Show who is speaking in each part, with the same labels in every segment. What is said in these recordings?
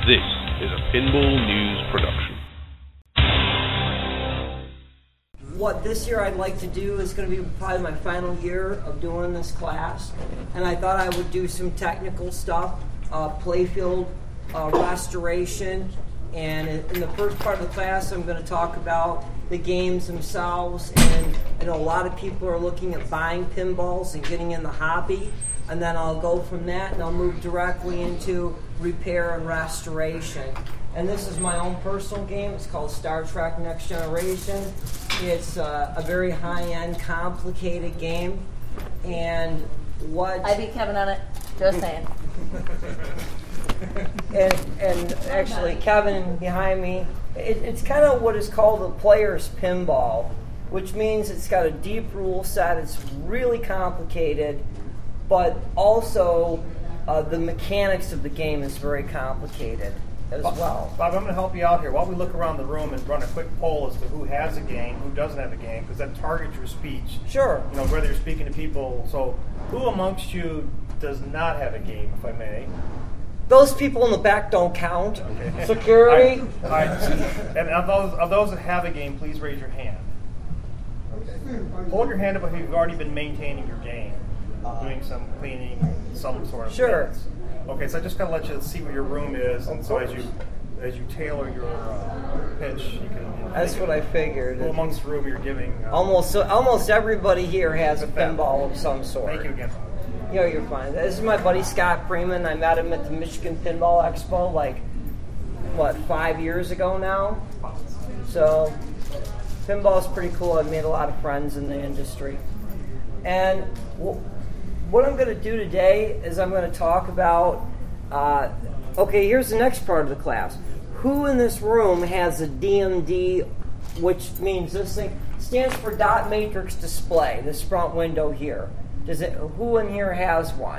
Speaker 1: This is a Pinball News production.
Speaker 2: What this year I'd like to do is going to be probably my final year of doing this class, and I thought I would do some technical stuff, playfield restoration, and in the first part of the class I'm going to talk about the games themselves, and I know a lot of people are looking at buying pinballs and getting in the hobby, and then I'll go from that and I'll move directly into repair and restoration. And this is my own personal game. It's called Star Trek Next Generation. It's a very high-end, complicated game. And what...
Speaker 3: I beat Kevin on it. Just saying.
Speaker 2: and actually, Kevin behind me, it's kind of what is called a player's pinball, which means it's got a deep rule set. It's really complicated, but also the mechanics of the game is very complicated as well.
Speaker 4: Bob, I'm going to help you out here. While we look around the room and run a quick poll as to who has a game, who doesn't have a game, because that targets your speech.
Speaker 2: Sure.
Speaker 4: You know, whether you're speaking to people. So, who amongst you does not have a game, if I may?
Speaker 2: Those people in the back don't count.
Speaker 4: Okay.
Speaker 2: Security.
Speaker 4: All right. And of those that have a game, please raise your hand. Okay. Hold your hand up if you've already been maintaining your game, doing some cleaning, some sort of
Speaker 2: Sure.
Speaker 4: things. Okay, so I just kind of let you see where your room is, and so as you tailor your pitch, you can.
Speaker 2: That's what I figured.
Speaker 4: Who amongst the room you're giving?
Speaker 2: Almost everybody here has a pinball of some sort.
Speaker 4: Thank you again.
Speaker 2: Yeah, you're fine. This is my buddy Scott Freeman. I met him at the Michigan Pinball Expo, 5 years ago now? So, pinball's pretty cool. I've made a lot of friends in the industry. And what I'm going to do today is I'm going to talk about, here's the next part of the class. Who in this room has a DMD, which means this thing stands for dot matrix display, this front window here. Who in here has one?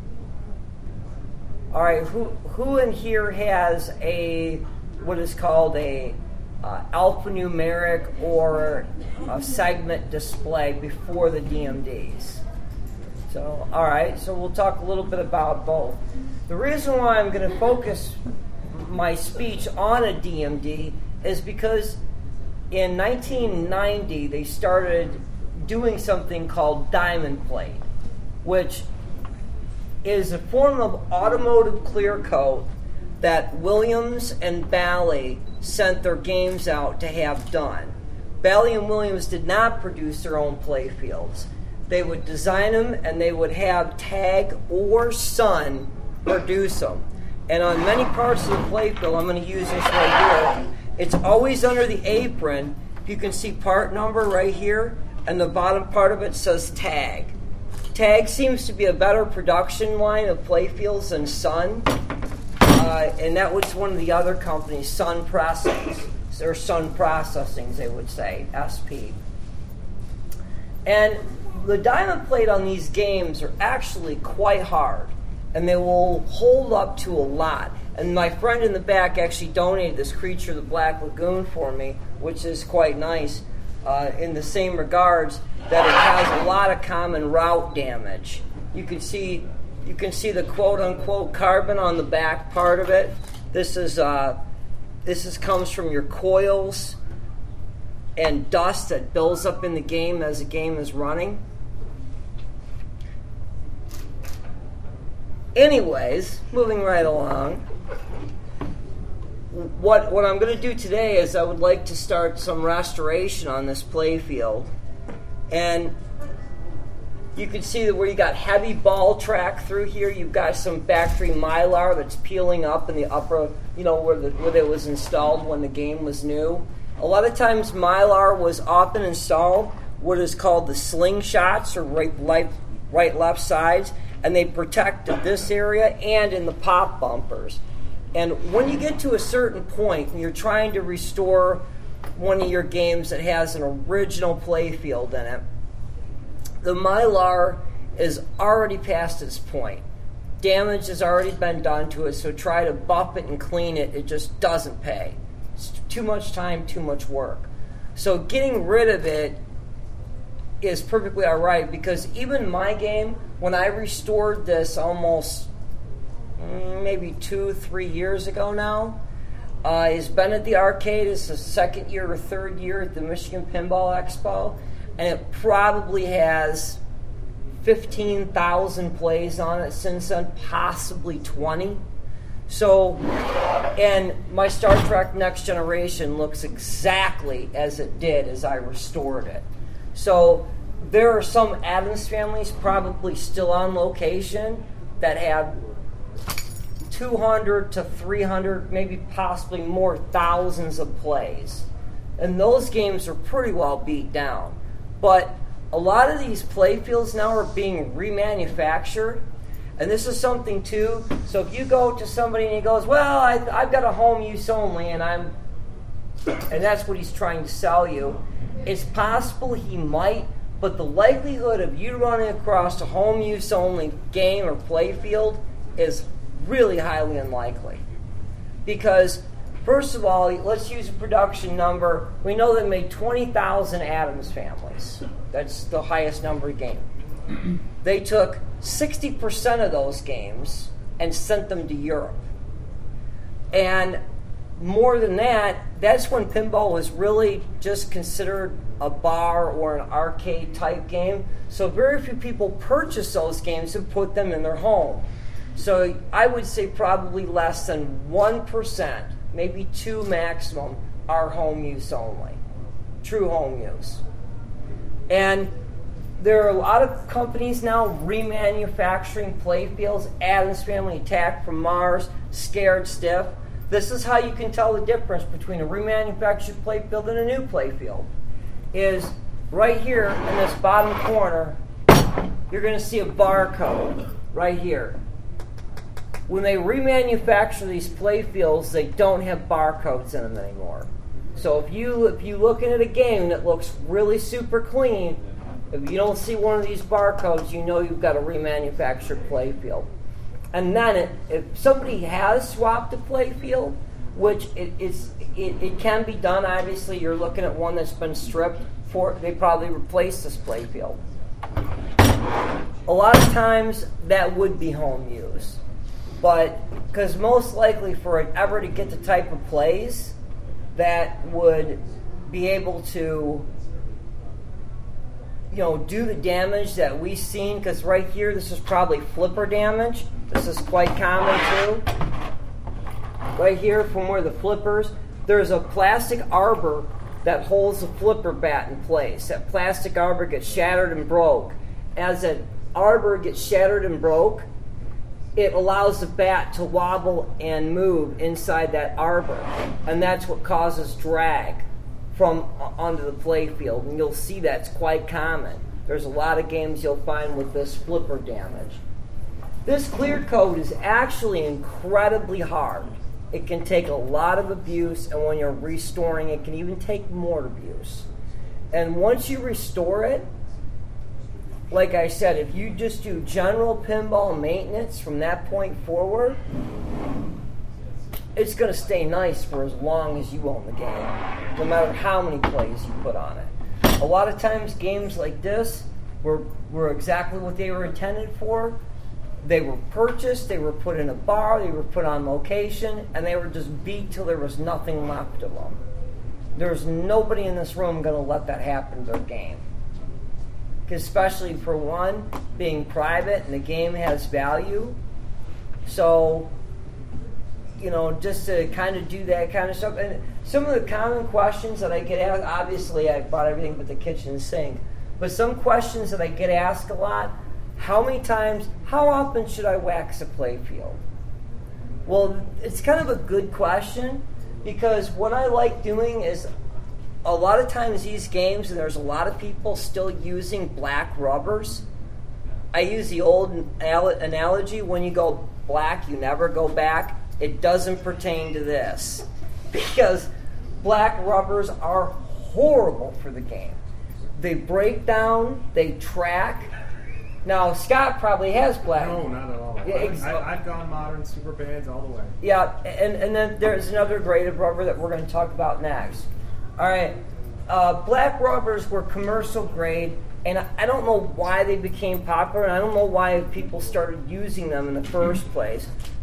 Speaker 2: All right, who in here has what is called a alphanumeric or a segment display before the DMDs? So, all right, so we'll talk a little bit about both. The reason why I'm going to focus my speech on a DMD is because in 1990 they started doing something called diamond plate, which is a form of automotive clear coat that Williams and Bally sent their games out to have done. Bally and Williams did not produce their own play fields. They would design them and they would have Tag or Sun produce them. And on many parts of the play field, I'm going to use this right here, it's always under the apron. You can see part number right here, and the bottom part of it says Tag. Tag seems to be a better production line of playfields than Sun, and that was one of the other companies, Sun Processing, or Sun Processing, they would say, SP. And the diamond plate on these games are actually quite hard, and they will hold up to a lot. And my friend in the back actually donated this Creature of the Black Lagoon for me, which is quite nice. In the same regards that it has a lot of common route damage. You can see the quote-unquote carbon on the back part of it. This comes from your coils and dust that builds up in the game as the game is running. Anyways, moving right along. What I'm going to do today is I would like to start some restoration on this playfield. And you can see that where you got heavy ball track through here, you've got some factory mylar that's peeling up in the upper, where it was installed when the game was new. A lot of times mylar was often installed what is called the slingshots, or right left sides, and they protected this area and in the pop bumpers. And when you get to a certain point and you're trying to restore one of your games that has an original playfield in it, the mylar is already past its point. Damage has already been done to it, so try to buff it and clean it. It just doesn't pay. It's too much time, too much work. So getting rid of it is perfectly all right, because even my game, when I restored this almost maybe 2-3 years ago now. He's been at the arcade. It's his second year or third year at the Michigan Pinball Expo, and it probably has 15,000 plays on it since then, possibly 20. So, and my Star Trek Next Generation looks exactly as it did as I restored it. So there are some Addams families probably still on location that have 200 to 300, maybe possibly more, thousands of plays. And those games are pretty well beat down. But a lot of these playfields now are being remanufactured. And this is something, too. So if you go to somebody and he goes, well, I've got a home use only, and that's what he's trying to sell you. It's possible he might, but the likelihood of you running across a home use only game or playfield is really highly unlikely. Because, first of all, let's use a production number. We know they made 20,000 Addams families. That's the highest number of games. They took 60% of those games and sent them to Europe. And more than that, that's when pinball was really just considered a bar or an arcade type game. So very few people purchased those games and put them in their home. So I would say probably less than 1%, maybe 2 maximum, are home use only. True home use. And there are a lot of companies now remanufacturing playfields. Addams Family, Attack from Mars, Scared Stiff. This is how you can tell the difference between a remanufactured playfield and a new playfield. Is right here in this bottom corner, you're going to see a barcode right here. When they remanufacture these playfields, they don't have barcodes in them anymore. So if you looking at a game that looks really super clean, if you don't see one of these barcodes, you know you've got a remanufactured playfield. And then if somebody has swapped a playfield, which it can be done, obviously you're looking at one that's been stripped, they probably replaced this playfield. A lot of times that would be home use. But, because most likely for it ever to get the type of plays that would be able to, do the damage that we've seen, because right here, this is probably flipper damage. This is quite common too. Right here, from where the flippers, there's a plastic arbor that holds the flipper bat in place. That plastic arbor gets shattered and broke. As that arbor gets shattered and broke, it allows the bat to wobble and move inside that arbor. And that's what causes drag from onto the playfield. And you'll see that's quite common. There's a lot of games you'll find with this flipper damage. This clear coat is actually incredibly hard. It can take a lot of abuse, and when you're restoring, it can even take more abuse. And once you restore it, like I said, if you just do general pinball maintenance from that point forward, it's going to stay nice for as long as you own the game, no matter how many plays you put on it. A lot of times games like this were exactly what they were intended for. They were purchased, they were put in a bar, they were put on location, and they were just beat till there was nothing left of them. There's nobody in this room going to let that happen to their game. Especially for one, being private and the game has value. So, just to kind of do that kind of stuff. And some of the common questions that I get asked, obviously I bought everything but the kitchen sink, but some questions that I get asked a lot, how often should I wax a playfield? Well, it's kind of a good question, because what I like doing is, a lot of times these games, and there's a lot of people still using black rubbers. I use the old analogy, when you go black, you never go back. It doesn't pertain to this, because black rubbers are horrible for the game. They break down, they track. Now, Scott probably has black.
Speaker 5: No, not at all. Yeah, I've gone modern super bands all the way.
Speaker 2: Yeah, and then there's another grade of rubber that we're going to talk about next. All right, black rubbers were commercial grade, and I don't know why they became popular, and I don't know why people started using them in the first place.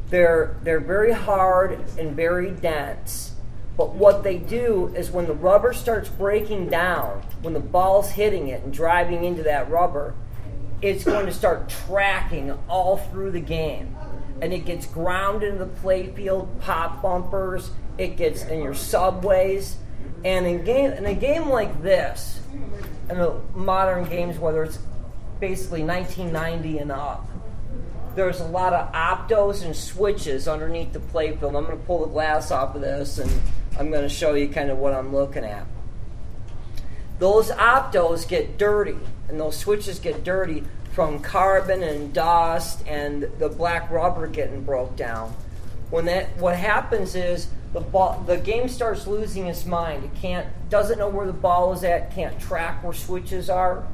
Speaker 2: They're very hard and very dense. But what they do is when the rubber starts breaking down, when the ball's hitting it and driving into that rubber, it's going to start tracking all through the game. And it gets ground into the playfield, pop bumpers, it gets in your subways. And in a game like this, in the modern games, whether it's basically 1990 and up, there's a lot of optos and switches underneath the playfield. I'm going to pull the glass off of this, and I'm going to show you kind of what I'm looking at. Those optos get dirty, and those switches get dirty from carbon and dust and the black rubber getting broke down. What happens is the game starts losing its mind. It doesn't know where the ball is at, can't track where switches are.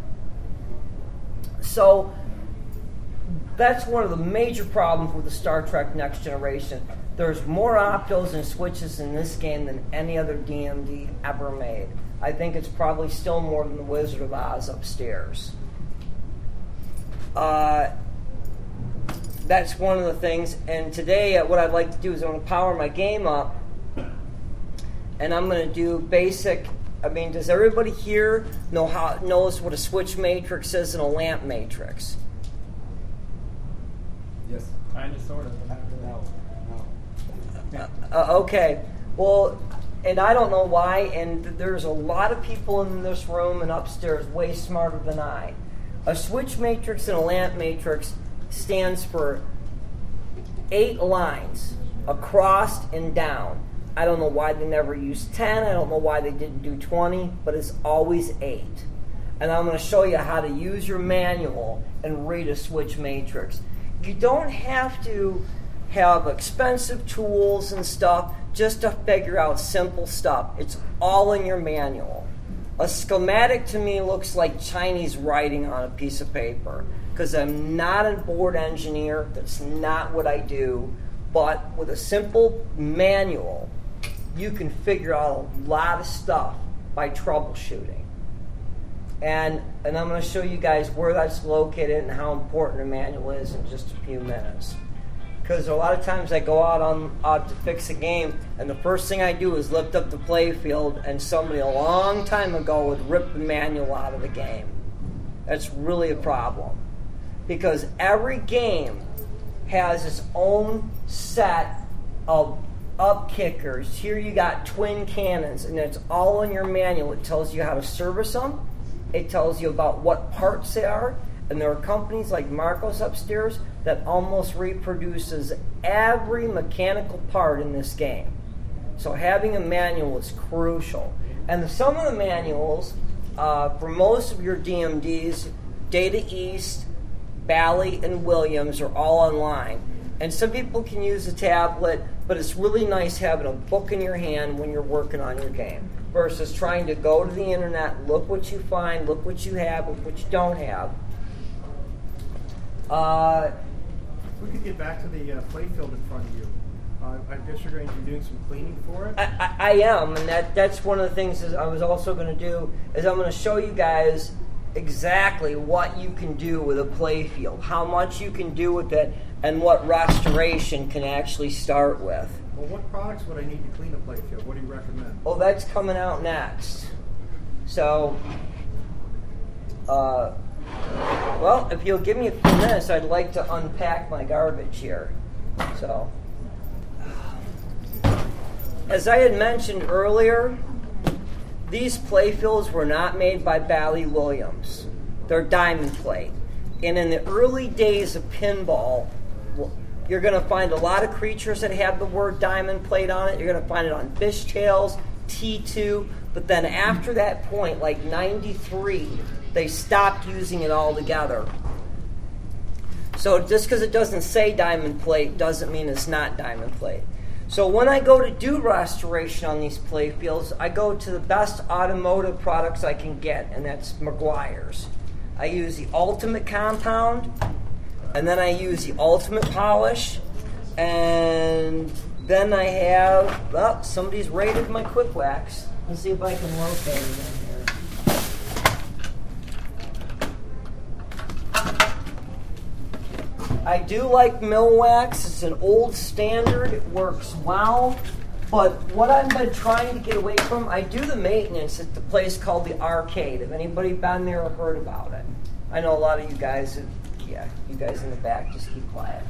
Speaker 2: So that's one of the major problems with the Star Trek Next Generation. There's more optos and switches in this game than any other DMD ever made. I think it's probably still more than the Wizard of Oz upstairs. That's one of the things. And today, what I'd like to do is I'm going to power my game up, and I'm going to do basic. Does everybody here knows what a switch matrix is and a lamp matrix?
Speaker 5: Yes. Kind of, sort of.
Speaker 2: Okay. Well, and I don't know why, and there's a lot of people in this room and upstairs way smarter than I. A switch matrix and a lamp matrix stands for 8 lines across and down. I don't know why they never used 10. I don't know why they didn't do 20, but it's always 8. And I'm going to show you how to use your manual and read a switch matrix. You don't have to have expensive tools and stuff just to figure out simple stuff. It's all in your manual. A schematic to me looks like Chinese writing on a piece of paper because I'm not a board engineer. That's not what I do. But with a simple manual, you can figure out a lot of stuff by troubleshooting. And I'm going to show you guys where that's located and how important a manual is in just a few minutes. Because a lot of times I go out to fix a game, and the first thing I do is lift up the playfield, and somebody a long time ago would rip the manual out of the game. That's really a problem. Because every game has its own set of up kickers. Here you got twin cannons, and it's all in your manual. It tells you how to service them. It tells you about what parts they are. And there are companies like Marcos upstairs that almost reproduces every mechanical part in this game. So having a manual is crucial. And some of the manuals, for most of your DMDs, Data East, Bally, and Williams are all online. And some people can use a tablet, but it's really nice having a book in your hand when you're working on your game versus trying to go to the internet, look what you find, look what you have, look what you don't have.
Speaker 5: If we could get back to the playfield in front of you, I guess you're going to be doing some cleaning for it?
Speaker 2: I am, and that's one of the things I was also going to do is I'm going to show you guys exactly what you can do with a playfield, how much you can do with it, and what restoration can actually start with.
Speaker 5: Well, what products would I need to clean a playfield? What do you recommend?
Speaker 2: Well, that's coming out next. So, well, if you'll give me a few minutes, I'd like to unpack my garbage here. So, as I had mentioned earlier, these playfields were not made by Bally Williams. They're diamond plate. And in the early days of pinball, you're going to find a lot of creatures that have the word diamond plate on it. You're going to find it on fishtails, T2. But then after that point, like 93, they stopped using it altogether. So just because it doesn't say diamond plate doesn't mean it's not diamond plate. So when I go to do restoration on these playfields, I go to the best automotive products I can get, and that's Meguiar's. I use the Ultimate Compound, and then I use the Ultimate Polish, and then I have, somebody's raided my Quick Wax. Let's see if I can locate it in here. I do like Millwax. It's an old standard. It works well. But what I've been trying to get away from, I do the maintenance at the place called the Arcade. Have anybody been there or heard about it? I know a lot of you guys, you guys in the back, just keep quiet.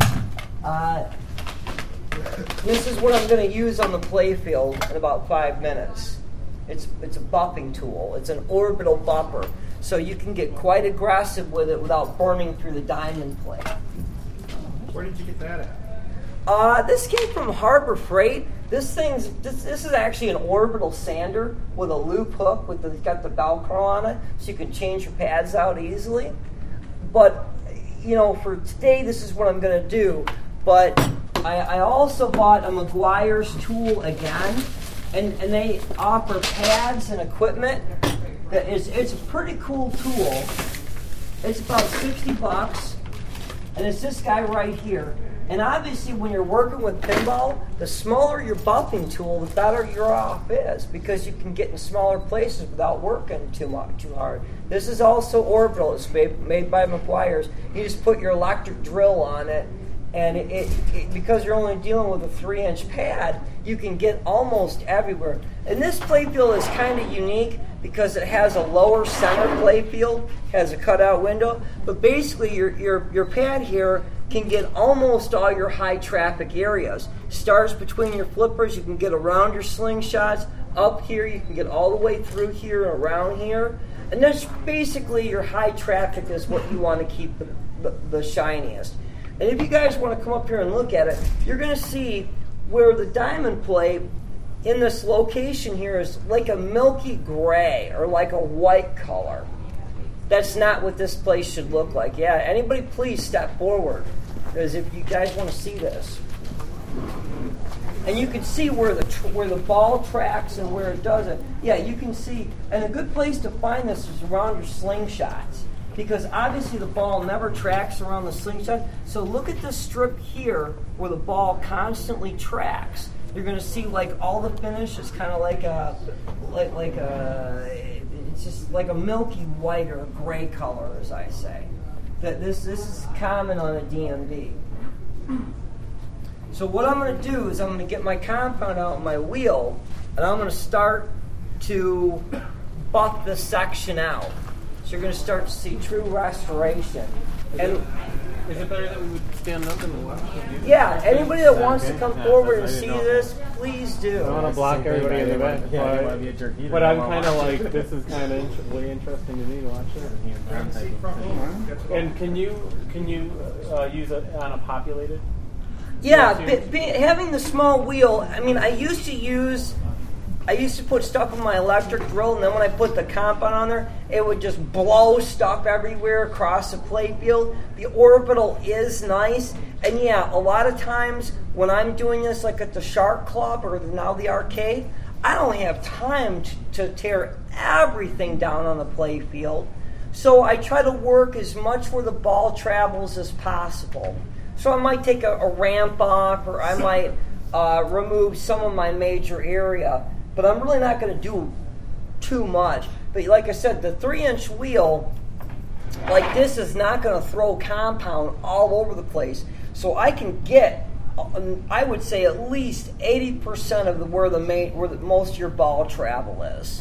Speaker 2: This is what I'm going to use on the playfield in about 5 minutes. It's a buffing tool. It's an orbital buffer. So you can get quite aggressive with it without burning through the diamond plate.
Speaker 5: Where did you get that at?
Speaker 2: This came from Harbor Freight. This is actually an orbital sander with a loop hook it's got the Velcro on it, so you can change your pads out easily. But for today, this is what I'm going to do. But I also bought a Meguiar's tool again, and they offer pads and equipment. It's a pretty cool tool. It's about $60, and it's this guy right here. And obviously, when you're working with pinball, the smaller your buffing tool, the better your off is, because you can get in smaller places without working too hard. This is also orbital. It's made by Meguiar's. You just put your electric drill on it, and it because you're only dealing with a 3-inch pad, you can get almost everywhere. And this playfield is kind of unique because it has a lower center playfield, has a cutout window, but basically your pad here can get almost all your high traffic areas. Stars between your flippers, you can get around your slingshots. Up here, you can get all the way through here and around here. And that's basically your high traffic is what you want to keep the shiniest. And if you guys want to come up here and look at it, you're going to see where the diamond plate in this location here is like a milky gray or like a white color. That's not what this place should look like. Yeah, anybody please step forward, because if you guys want to see this. And you can see where the ball tracks and where it doesn't. Yeah, you can see. And a good place to find this is around your slingshots, because obviously the ball never tracks around the slingshot. So look at this strip here where the ball constantly tracks. You're going to see like all the finish is kind of like it's just like a milky white or gray color, as I say. That this is common on a DMD. So what I'm going to do is I'm going to get my compound out on my wheel, and I'm going to start to buff this section out. So you're going to start to see true restoration. And
Speaker 6: is it better that we would stand up and watch?
Speaker 2: Yeah, anybody that wants to come forward and see this, please do.
Speaker 6: I want to block everybody in the back. But I'm kind of like, this is kind of way interesting to me to watch it. And can you use it on a populated?
Speaker 2: Yeah, having the small wheel, I mean, I used to put stuff in my electric drill, and then when I put the compound on there, it would just blow stuff everywhere across the playfield. The orbital is nice, and yeah, a lot of times when I'm doing this, like at the Shark Club or now the Arcade, I don't have time to tear everything down on the playfield. So I try to work as much where the ball travels as possible. So I might take a ramp off, or I might remove some of my major area. But I'm really not going to do too much. But like I said, the 3-inch wheel like this is not going to throw compound all over the place. So I can get, I would say, at least 80% of where most of your ball travel is.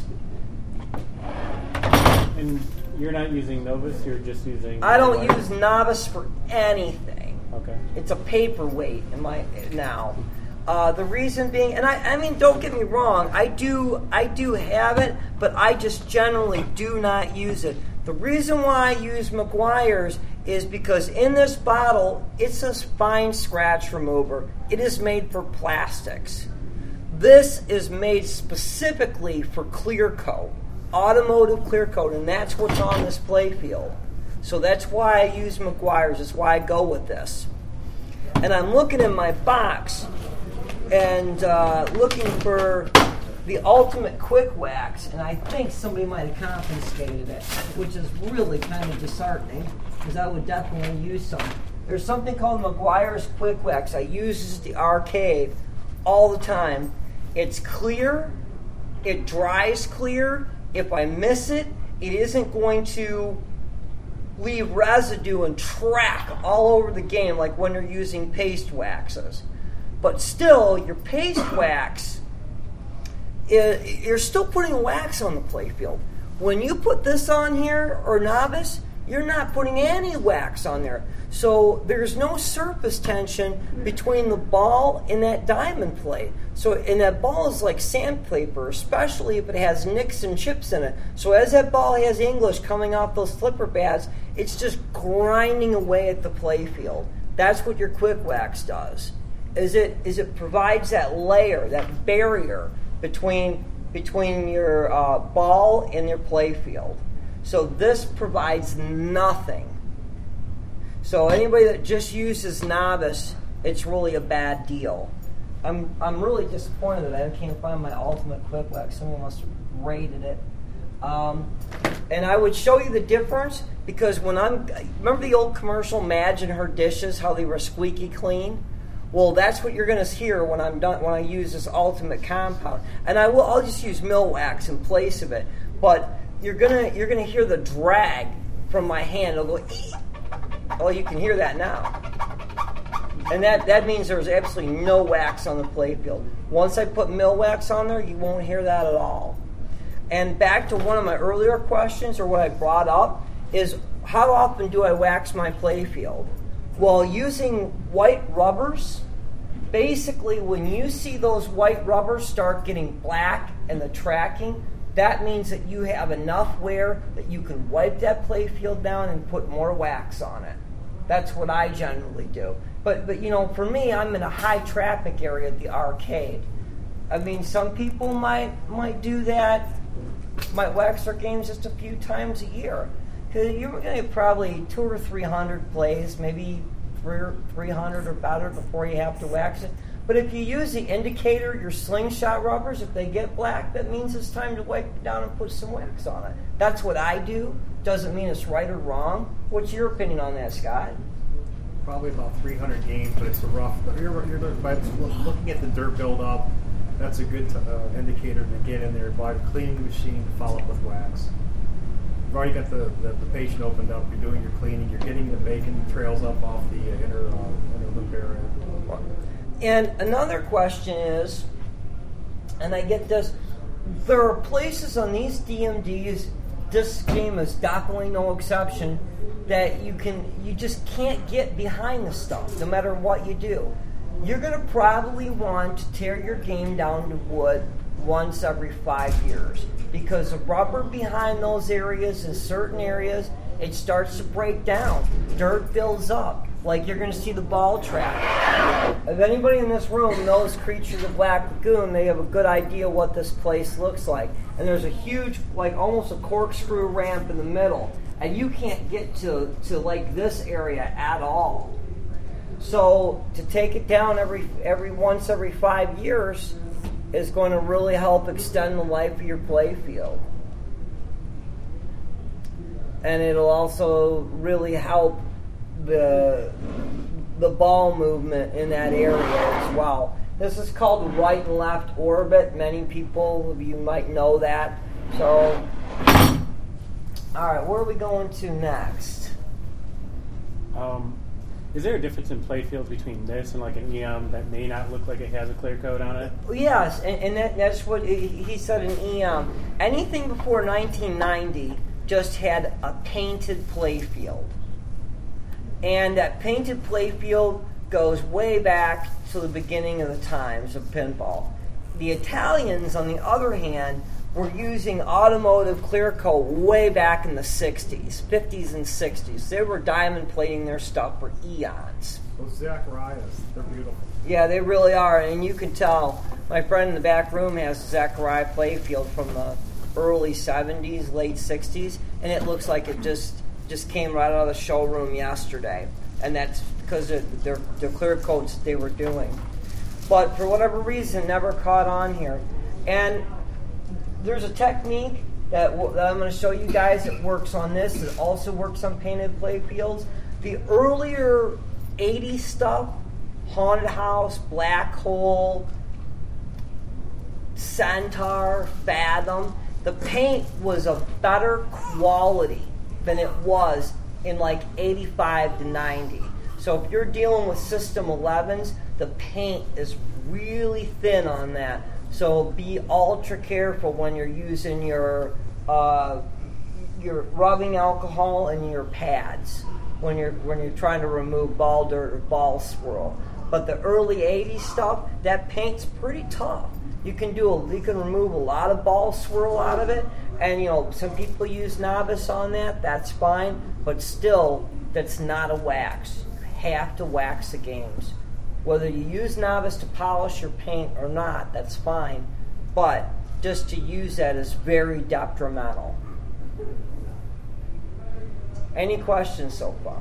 Speaker 6: And you're not using Novus, you're just using...
Speaker 2: I don't use Novus for anything.
Speaker 6: Okay.
Speaker 2: It's a paperweight now. The reason being, and I mean, don't get me wrong, I do have it, but I just generally do not use it. The reason why I use Meguiar's is because in this bottle, it's a fine scratch remover. It is made for plastics. This is made specifically for clear coat, automotive clear coat, and that's what's on this playfield. So that's why I use Meguiar's. That's why I go with this. And I'm looking in my box and looking for the ultimate quick wax, and I think somebody might have confiscated it, which is really kind of disheartening, because I would definitely use some. There's something called Meguiar's quick wax. I use this at the Arcade all the time. It's clear. It dries clear. If I miss it, it isn't going to leave residue and track all over the game like when you're using paste waxes. But still, your paste wax, you're still putting wax on the playfield. When you put this on here, or novice, you're not putting any wax on there. So there's no surface tension between the ball and that diamond plate. And that ball is like sandpaper, especially if it has nicks and chips in it. So as that ball has English coming off those flipper pads, it's just grinding away at the playfield. That's what your quick wax does. Is it provides that layer, that barrier between your ball and your playfield. So this provides nothing. So anybody that just uses novice, it's really a bad deal. I'm really disappointed that I can't find my ultimate quick wax. Someone must have rated it. And I would show you the difference because remember the old commercial, Madge and her dishes, how they were squeaky clean? Well, that's what you're going to hear when I'm done. When I use this ultimate compound, and I'll just use mill wax in place of it. But you're gonna hear the drag from my hand. It'll go. Eek. Oh, you can hear that now, and that means there's absolutely no wax on the playfield. Once I put mill wax on there, you won't hear that at all. And back to one of my earlier questions, or what I brought up, is how often do I wax my playfield? Well, using white rubbers, basically when you see those white rubbers start getting black and the tracking, that means that you have enough wear that you can wipe that playfield down and put more wax on it. That's what I generally do. But for me, I'm in a high traffic area at the arcade. I mean, some people might do that, might wax their games just a few times a year. You're going to have probably 200 or 300 plays, maybe 300 or better before you have to wax it. But if you use the indicator, your slingshot rubbers, if they get black, that means it's time to wipe it down and put some wax on it. That's what I do. Doesn't mean it's right or wrong. What's your opinion on that, Scott?
Speaker 5: Probably about 300 games, but it's a rough. By looking at the dirt buildup, that's a good indicator to get in there by cleaning the machine, follow up with wax. You've already got the patient opened up. You're doing your cleaning. You're getting the bacon trails up off the inner loop area.
Speaker 2: And another question is, and I get this, there are places on these DMDs, this game is definitely no exception, that you just can't get behind the stuff, no matter what you do. You're going to probably want to tear your game down to wood once every 5 years, because the rubber behind those areas, in certain areas, it starts to break down. Dirt builds up, like you're going to see the ball track. If anybody in this room knows Creatures of Black Lagoon, they have a good idea what this place looks like. And there's a huge, like almost a corkscrew ramp in the middle, and you can't get to like this area at all. So to take it down once every 5 years is going to really help extend the life of your playfield. And it'll also really help the ball movement in that area as well. This is called the right and left orbit. Many people of you might know that. So, all right, where are we going to next?
Speaker 6: Is there a difference in playfields between this and like an EM that may not look like it has a clear coat on it?
Speaker 2: Yes, and that's what he said in EM. Anything before 1990 just had a painted playfield. And that painted playfield goes way back to the beginning of the times of pinball. The Italians, on the other hand, were using automotive clear coat way back in the 60s, 50s and 60s. They were diamond plating their stuff for eons.
Speaker 5: Those Zacharias, they're beautiful.
Speaker 2: Yeah, they really are, and you can tell. My friend in the back room has a Zachariah playfield from the early 70s, late 60s, and it looks like it just came right out of the showroom yesterday. And that's because of their clear coats that they were doing. But for whatever reason, never caught on here. And there's a technique that I'm going to show you guys that works on this. It also works on painted playfields. The earlier 80s stuff, Haunted House, Black Hole, Centaur, Fathom, the paint was of better quality than it was in like 85 to 90. So if you're dealing with System 11s, the paint is really thin on that. So be ultra careful when you're using your rubbing alcohol and your pads when you're trying to remove ball dirt or ball swirl. But the early 80s stuff, that paint's pretty tough. You can remove a lot of ball swirl out of it, and some people use novice on that. That's fine, but still, that's not a wax. You have to wax the games. Whether you use novice to polish your paint or not, that's fine. But just to use that is very detrimental. Any questions so far?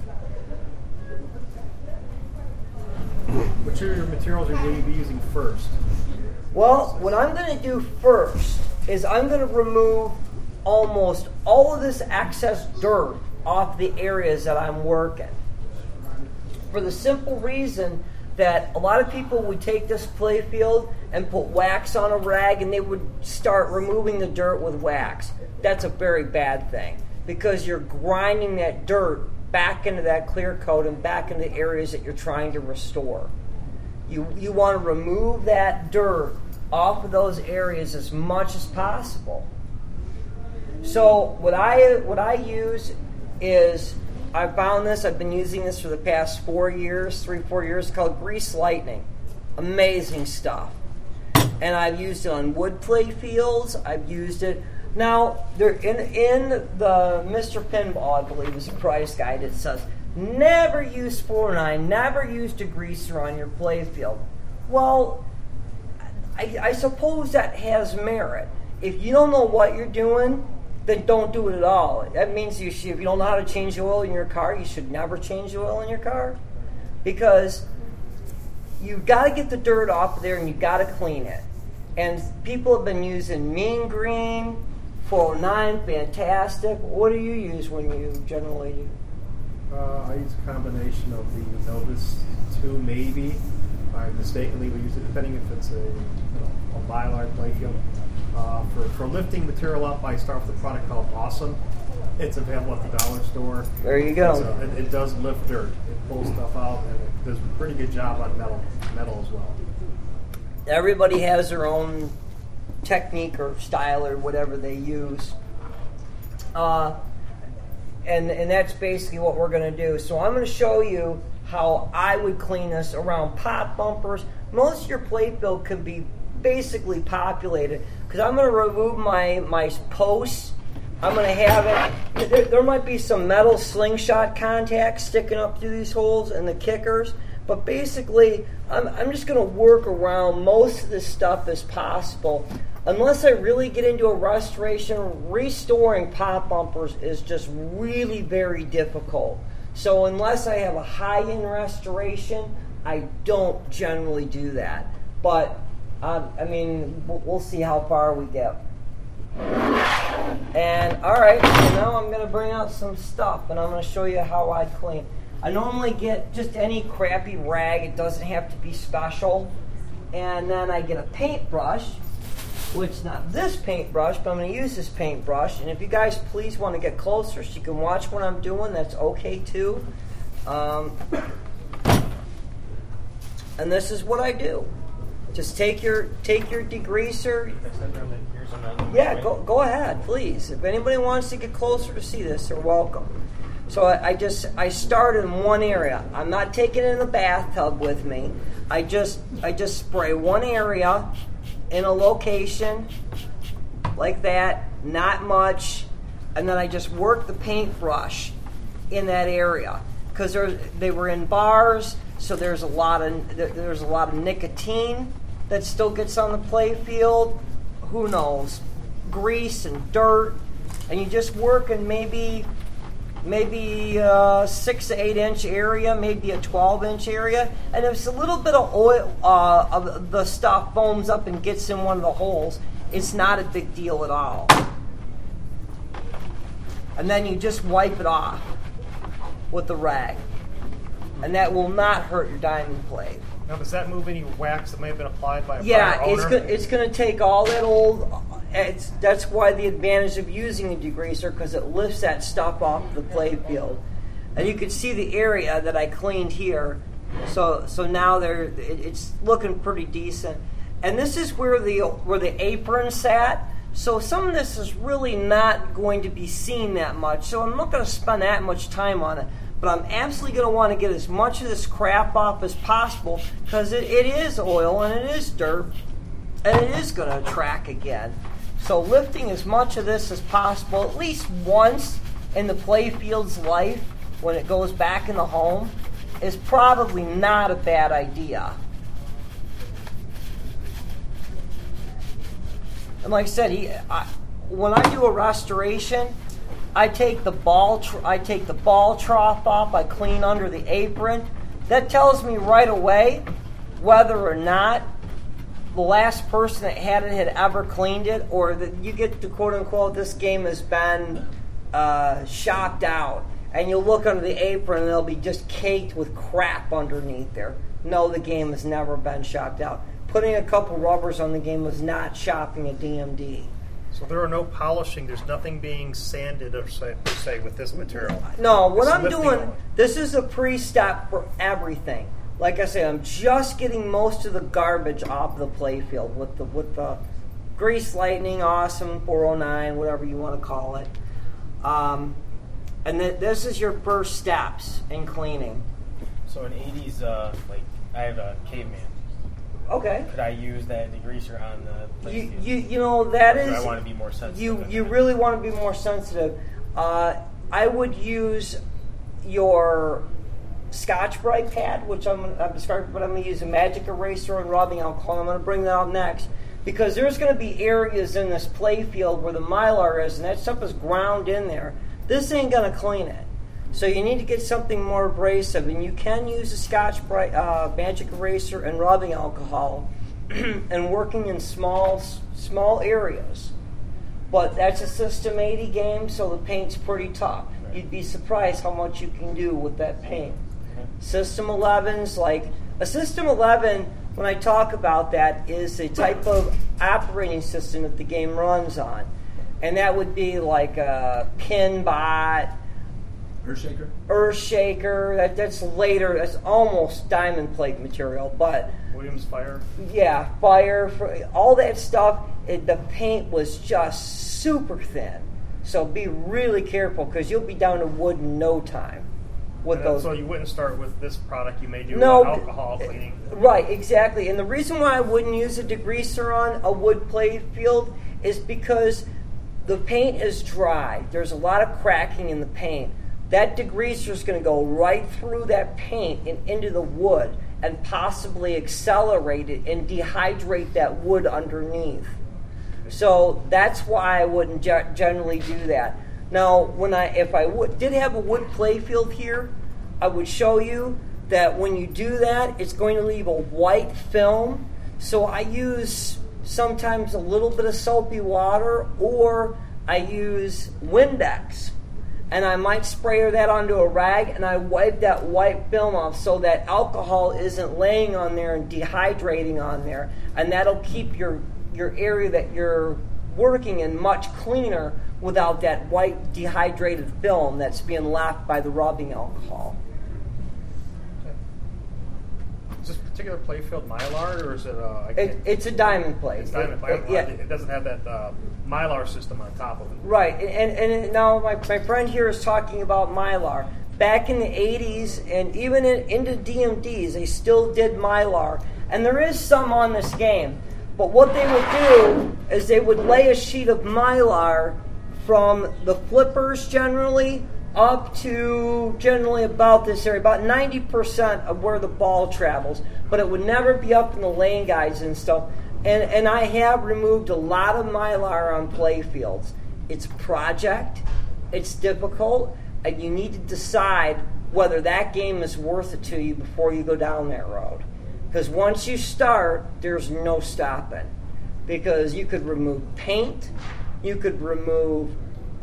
Speaker 5: Which are your materials are you going to be using first?
Speaker 2: Well, what I'm going to do first is I'm going to remove almost all of this excess dirt off the areas that I'm working. For the simple reason that a lot of people would take this play field and put wax on a rag and they would start removing the dirt with wax. That's a very bad thing because you're grinding that dirt back into that clear coat and back into the areas that you're trying to restore. You want to remove that dirt off of those areas as much as possible. So what I use is, I found this, I've been using this for the past 4 years, 3-4 years, called Grease Lightning. Amazing stuff. And I've used it on wood play fields. I've used it. Now, in the Mr. Pinball, I believe, is a price guide. It says, never use 409, never use degreaser on your play field. Well, I suppose that has merit. If you don't know what you're doing, then don't do it at all. That means if you don't know how to change the oil in your car, you should never change the oil in your car. Because you've got to get the dirt off of there and you've got to clean it. And people have been using Mean Green, 409, fantastic. What do you use when you generally use?
Speaker 5: I use a combination of the Novus 2, maybe. I mistakenly would use it, depending if it's a Mylar playfield. For lifting material up, I start with a product called Awesome. It's available at the dollar store.
Speaker 2: There you go.
Speaker 5: It does lift dirt. It pulls stuff out, and it does a pretty good job on metal as well.
Speaker 2: Everybody has their own technique or style or whatever they use. And that's basically what we're going to do. So I'm going to show you how I would clean this around pop bumpers. Most of your playfield can be basically populated because I'm going to remove my posts. I'm going to have it. There might be some metal slingshot contacts sticking up through these holes and the kickers, but basically I'm just going to work around most of this stuff as possible. Unless I really get into a restoration, restoring pop bumpers is just really very difficult. So unless I have a high-end restoration, I don't generally do that. But, we'll see how far we get. And, all right, so now I'm going to bring out some stuff, and I'm going to show you how I clean. I normally get just any crappy rag. It doesn't have to be special. And then I get a paintbrush, which not this paintbrush, but I'm going to use this paintbrush. And if you guys please want to get closer so you can watch what I'm doing, that's okay too. And this is what I do. Just take your degreaser. Yeah, go ahead, please. If anybody wants to get closer to see this, they're welcome. So I start in one area. I'm not taking it in the bathtub with me. I just spray one area in a location like that, not much, and then I just work the paintbrush in that area because they were in bars, so there's a lot of nicotine that still gets on the play field. Who knows? Grease and dirt, and you just work in maybe 6 to 8 inch area, maybe a 12-inch area, and if it's a little bit of oil of the stuff foams up and gets in one of the holes, it's not a big deal at all. And then you just wipe it off with the rag, and that will not hurt your diamond plate.
Speaker 4: Now, does that move any wax that may have been applied by a prior owner?
Speaker 2: Yeah, it's going to take all that old that's why the advantage of using a degreaser, because it lifts that stuff off the play field. And you can see the area that I cleaned here. So now it's looking pretty decent. And this is where the apron sat. So some of this is really not going to be seen that much. So I'm not going to spend that much time on it. But I'm absolutely going to want to get as much of this crap off as possible, because it is oil and it is dirt and it is going to track again. So lifting as much of this as possible, at least once in the playfield's life when it goes back in the home, is probably not a bad idea. And like I said, when I do a restoration, I take the ball trough off. I clean under the apron. That tells me right away whether or not the last person that had it had ever cleaned it, or that you get to quote unquote, this game has been shopped out. And you'll look under the apron and it'll be just caked with crap underneath there. No, the game has never been shopped out. Putting a couple rubbers on the game was not shopping a DMD.
Speaker 4: So there are no polishing, there's nothing being sanded per se with this material.
Speaker 2: No, what I'm doing, this is a pre-step for everything. Like I say, I'm just getting most of the garbage off the playfield with the Grease Lightning, Awesome 409, whatever you want to call it. And this is your first steps in cleaning.
Speaker 7: So in 80s, I have a Caveman.
Speaker 2: Okay.
Speaker 7: Could I use that degreaser on the playfield?
Speaker 2: You know, that is...
Speaker 7: I want to be more sensitive.
Speaker 2: You really want to be more sensitive. I would use your Scotch-Brite pad, which I'm going to use a magic eraser and rubbing alcohol. I'm going to bring that out next, because there's going to be areas in this playfield where the Mylar is, and that stuff is ground in there. This ain't going to clean it. So you need to get something more abrasive, and you can use a Scotch-Brite magic eraser and rubbing alcohol and working in small areas. But that's a System 80 game, so the paint's pretty tough. Right. You'd be surprised how much you can do with that paint. Okay. System 11's like... A System 11, when I talk about that, is a type of operating system that the game runs on. And that would be like a Pinbot, Earthshaker. That's later. That's almost diamond plate material, but
Speaker 4: Williams Fire.
Speaker 2: Yeah, Fire. All that stuff. The paint was just super thin. So be really careful, because you'll be down to wood in no time. With those.
Speaker 4: So you wouldn't start with this product. You may do alcohol cleaning.
Speaker 2: Right, exactly. And the reason why I wouldn't use a degreaser on a wood play field is because the paint is dry. There's a lot of cracking in the paint. That degreaser is going to go right through that paint and into the wood and possibly accelerate it and dehydrate that wood underneath. So that's why I wouldn't generally do that. Now, if I did have a wood playfield here, I would show you that when you do that, it's going to leave a white film. So I use sometimes a little bit of soapy water, or I use Windex. And I might spray that onto a rag, and I wipe that white film off so that alcohol isn't laying on there and dehydrating on there. And that'll keep your area that you're working in much cleaner without that white dehydrated film that's being left by the rubbing alcohol.
Speaker 4: Is this particular playfield Mylar, or is it
Speaker 2: it's a diamond plate.
Speaker 4: It's diamond plate. Yeah. It doesn't have that Mylar system on top of it.
Speaker 2: Right, and now my friend here is talking about Mylar. Back in the 80s, and even into DMDs, they still did Mylar. And there is some on this game. But what they would do is they would lay a sheet of Mylar from the flippers generally up to generally about this area, about 90% of where the ball travels. But it would never be up in the lane guides and stuff. And I have removed a lot of Mylar on playfields. It's a project. It's difficult. And you need to decide whether that game is worth it to you before you go down that road. Because once you start, there's no stopping. Because you could remove paint, you could remove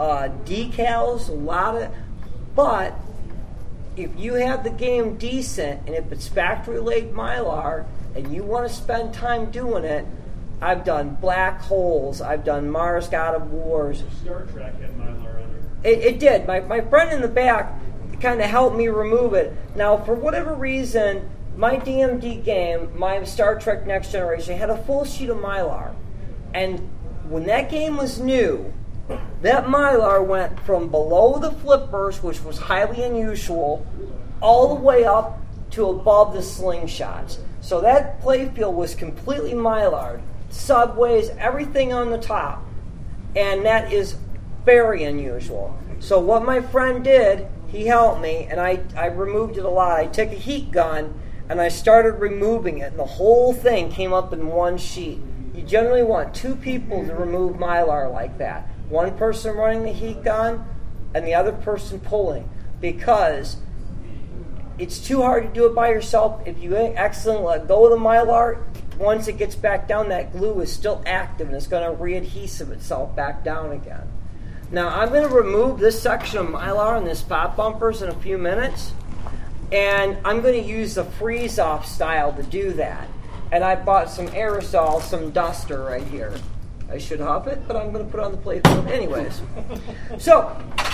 Speaker 2: decals, but if you have the game decent, and if it's factory-laid Mylar, and you want to spend time doing it, I've done Black Holes. I've done Mars God of Wars.
Speaker 5: Star Trek had Mylar on
Speaker 2: It did. My friend in the back kind of helped me remove it. Now, for whatever reason, my DMD game, my Star Trek Next Generation, had a full sheet of Mylar. And when that game was new, that Mylar went from below the flippers, which was highly unusual, all the way up to above the slingshots. So that playfield was completely Mylar. Subways, everything on the top. And that is very unusual. So what my friend did, he helped me, and I removed it a lot. I took a heat gun, and I started removing it, and the whole thing came up in one sheet. You generally want 2 people to remove Mylar like that. One person running the heat gun, and the other person pulling, because it's too hard to do it by yourself. If you accidentally let go of the Mylar, once it gets back down, that glue is still active, and it's going to readhesive itself back down again. Now, I'm going to remove this section of Mylar and this pop bumpers in a few minutes, and I'm going to use the freeze-off style to do that. And I bought some aerosol, some duster right here. I should huff it, but I'm going to put it on the playfield anyways. So,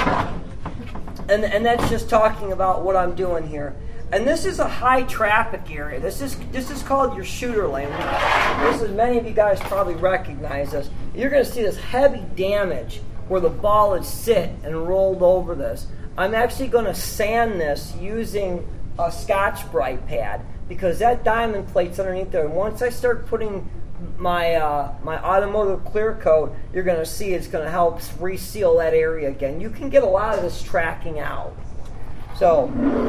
Speaker 2: and that's just talking about what I'm doing here. And this is a high traffic area. This is called your shooter lane. This is, many of you guys probably recognize this. You're going to see this heavy damage where the ball would sit and rolled over this. I'm actually going to sand this using a Scotch-Brite pad because that diamond plate's underneath there. And once I start putting my automotive clear coat, you're going to see it's going to help reseal that area again. You can get a lot of this tracking out. So,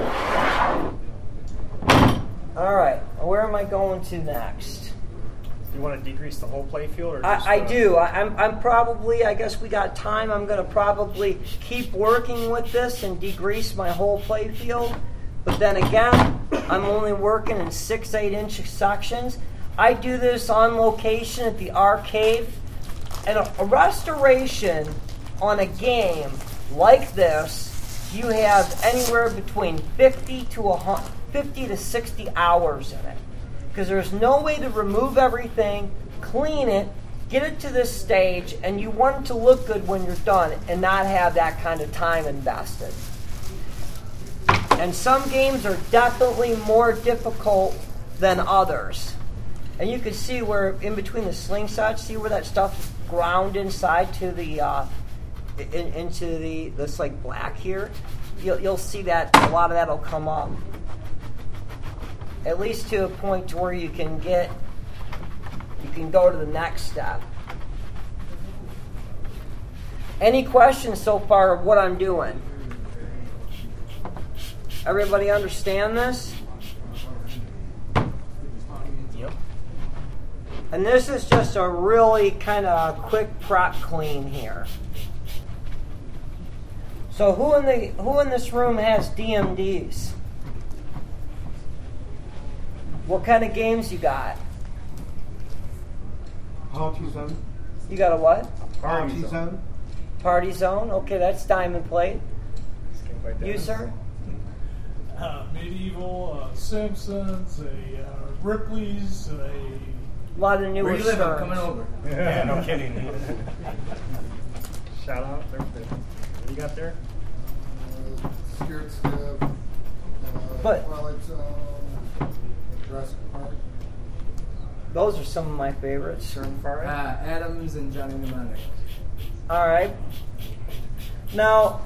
Speaker 2: all right, where am I going to next?
Speaker 4: Do you want to decrease the whole playfield? Or
Speaker 2: I do. I'm probably, I guess we got time. I'm going to probably keep working with this and degrease my whole playfield. But then again, I'm only working in 6-8-inch sections. I do this on location at the arcade. And a restoration on a game like this, you have anywhere between 50 to 60 hours in it. Because there's no way to remove everything, clean it, get it to this stage, and you want it to look good when you're done and not have that kind of time invested. And some games are definitely more difficult than others. And you can see where in between the slingshots, see where that stuff ground inside to the into this like black here. You'll see that a lot of that'll come up. At least to a point to where you can go to the next step. Any questions so far of what I'm doing? Everybody understand this?
Speaker 7: Yep.
Speaker 2: And this is just a really kind of quick prop clean here. So who in this room has DMDs? What kind of games you got?
Speaker 8: Party Zone.
Speaker 2: You got a what?
Speaker 8: Party Zone.
Speaker 2: Party Zone. Okay, that's Diamond Plate. You, sir?
Speaker 9: Medieval, Simpsons, Ripley's,
Speaker 2: a lot of newer
Speaker 7: Where you live? I'm coming over.
Speaker 4: Yeah, no kidding. Shout out. What do you got there?
Speaker 8: Spirit Step.
Speaker 2: But
Speaker 8: Twilight Zone. Jurassic Park.
Speaker 2: Those are some of my favorites.
Speaker 10: Adams and Johnny Mnemonic.
Speaker 2: All right. Now,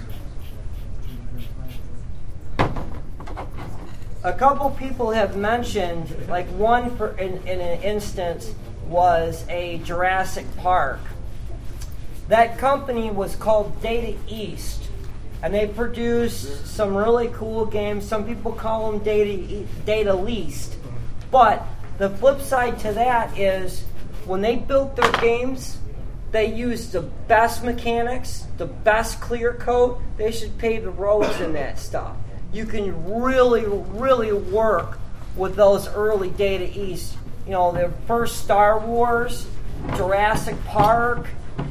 Speaker 2: a couple people have mentioned, like one in an instance was a Jurassic Park. That company was called Data East, and they produced some really cool games. Some people call them Data Least. But the flip side to that is when they built their games, they used the best mechanics, the best clear coat. They should pave the roads in that stuff. You can really, really work with those early Data East. You know, their first Star Wars, Jurassic Park,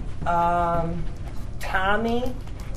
Speaker 2: Tommy.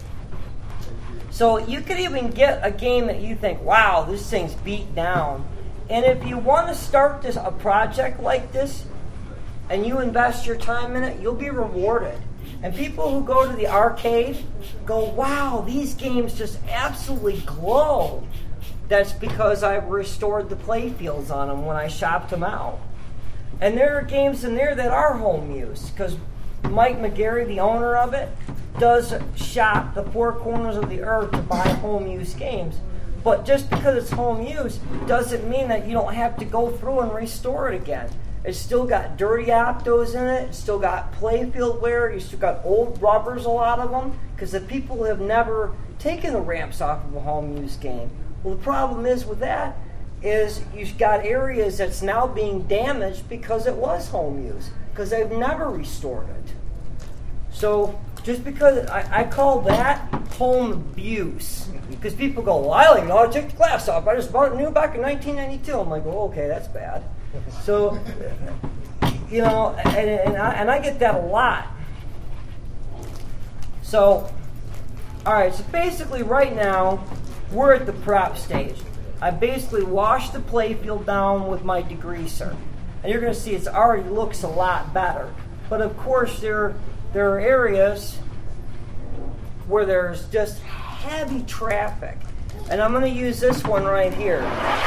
Speaker 2: So you could even get a game that you think, wow, this thing's beat down. And if you want to start a project like this, and you invest your time in it, you'll be rewarded. And people who go to the arcade go, wow, these games just absolutely glow. That's because I restored the playfields on them when I shopped them out. And there are games in there that are home use, because Mike McGarry, the owner of it, does shop the four corners of the earth to buy home use games. But just because it's home use doesn't mean that you don't have to go through and restore it again. It's still got dirty Optos in it. It's still got playfield wear. You still got old rubbers, a lot of them, because the people have never taken the ramps off of a home use game. Well, the problem is with that is you've got areas that's now being damaged because it was home use, because they've never restored it. So just because I call that home abuse, because people go, well, I don't even know how to take the glass off. I just bought it new back in 1992. I'm like, oh, okay, that's bad. So, you know, and I get that a lot. So, all right, so basically right now, we're at the prep stage. I basically washed the playfield down with my degreaser. And you're going to see it already looks a lot better. But of course, there are areas where there's just heavy traffic. And I'm going to use this one right here.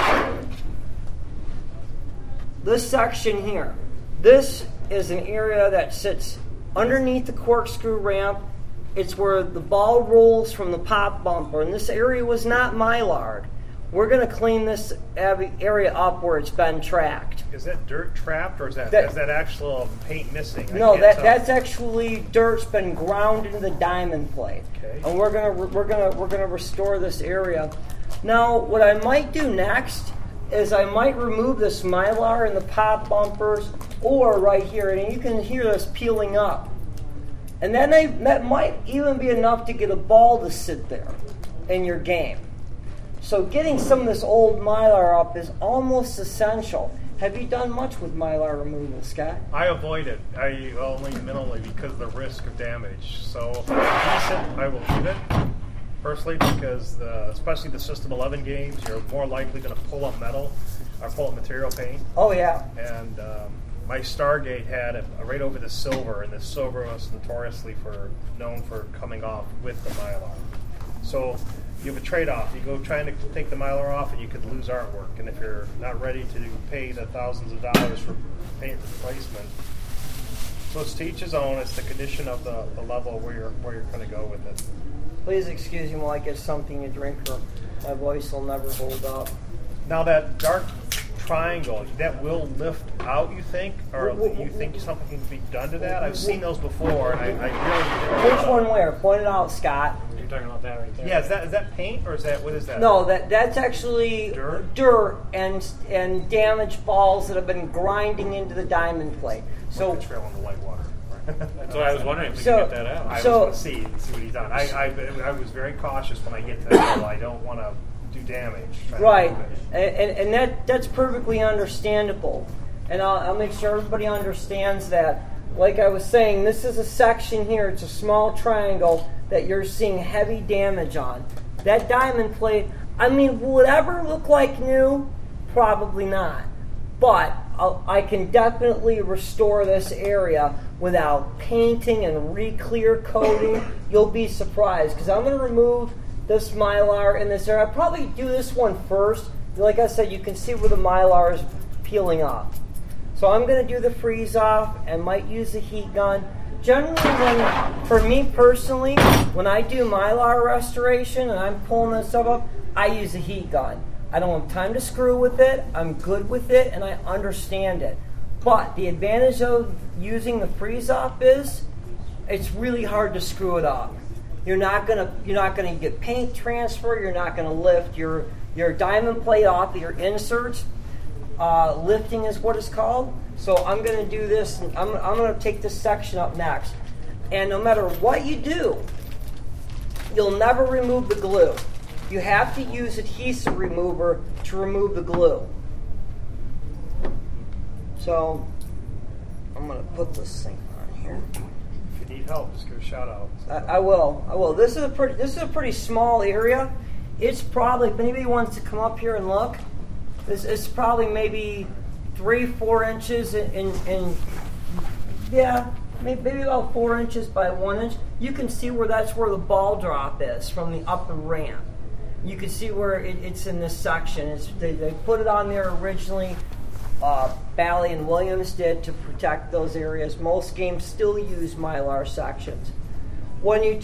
Speaker 2: This section here. This is an area that sits underneath the corkscrew ramp. It's where the ball rolls from the pop bumper. And this area was not Mylard. We're going to clean this area up where it's been tracked.
Speaker 4: Is that dirt trapped, or is that actual paint missing?
Speaker 2: No, that's actually dirt's been ground into the diamond plate.
Speaker 4: Okay.
Speaker 2: And we're gonna restore this area. Now, what I might do next is I might remove this Mylar and the pop bumpers, or right here, and you can hear this peeling up. And that might even be enough to get a ball to sit there in your game. So getting some of this old Mylar up is almost essential. Have you done much with Mylar removal, Scott?
Speaker 4: I avoid it. I only minimally because of the risk of damage. So if it's decent, I will leave it. Personally, because especially the System 11 games, you're more likely going to pull up metal or pull up material paint.
Speaker 2: Oh yeah.
Speaker 4: And my Stargate had it right over the silver, and the silver was notoriously known for coming off with the Mylar. So you have a trade-off. You go trying to take the Mylar off, and you could lose artwork. And if you're not ready to pay the thousands of dollars for paint replacement, so it's to each his own. It's the condition of the level where you're going to go with it.
Speaker 2: Please excuse me while I get something to drink, or my voice will never hold up.
Speaker 4: Now that dark triangle, that will lift out, you think? Or you think something can be done to that? I've seen those before, and I really...
Speaker 2: Which one where? Point it out, Scott.
Speaker 7: You're talking about that right there.
Speaker 4: Yeah, is that paint, or is that, what is that?
Speaker 2: No, that's actually dirt and damaged balls that have been grinding into the diamond plate. So
Speaker 4: the trail in the white water.
Speaker 7: That's what I was wondering if we could get that out.
Speaker 4: I was going to see what he's done. I was very cautious when I get to that level. I don't want to do damage.
Speaker 2: Right, and that's perfectly understandable. And I'll make sure everybody understands that. Like I was saying, this is a section here. It's a small triangle that you're seeing heavy damage on. That diamond plate, I mean, will it ever look like new? Probably not. But I can definitely restore this area without painting and re-clear coating. You'll be surprised, because I'm going to remove this Mylar in this area. I'll probably do this one first. Like I said, you can see where the Mylar is peeling off. So I'm going to do the freeze off and might use the heat gun. Generally, for me personally, when I do Mylar restoration and I'm pulling this stuff up, I use a heat gun. I don't have time to screw with it. I'm good with it, and I understand it. But the advantage of using the freeze off is it's really hard to screw it up. You're not gonna get paint transfer. You're not gonna lift your diamond plate off of your inserts. Lifting is what it's called. So I'm gonna do this. I'm gonna take this section up next. And no matter what you do, you'll never remove the glue. You have to use adhesive remover to remove the glue. So I'm going to put this thing on here.
Speaker 4: If you need help, just give a shout out.
Speaker 2: I will. This is a pretty small area. It's probably, if anybody wants to come up here and look, this is probably maybe 3-4 inches in Yeah, maybe about 4 inches by 1 inch. You can see that's where the ball drop is from the upper ramp. You can see where it's in this section. They put it on there originally. Bally and Williams did to protect those areas. Most games still use Mylar sections. When you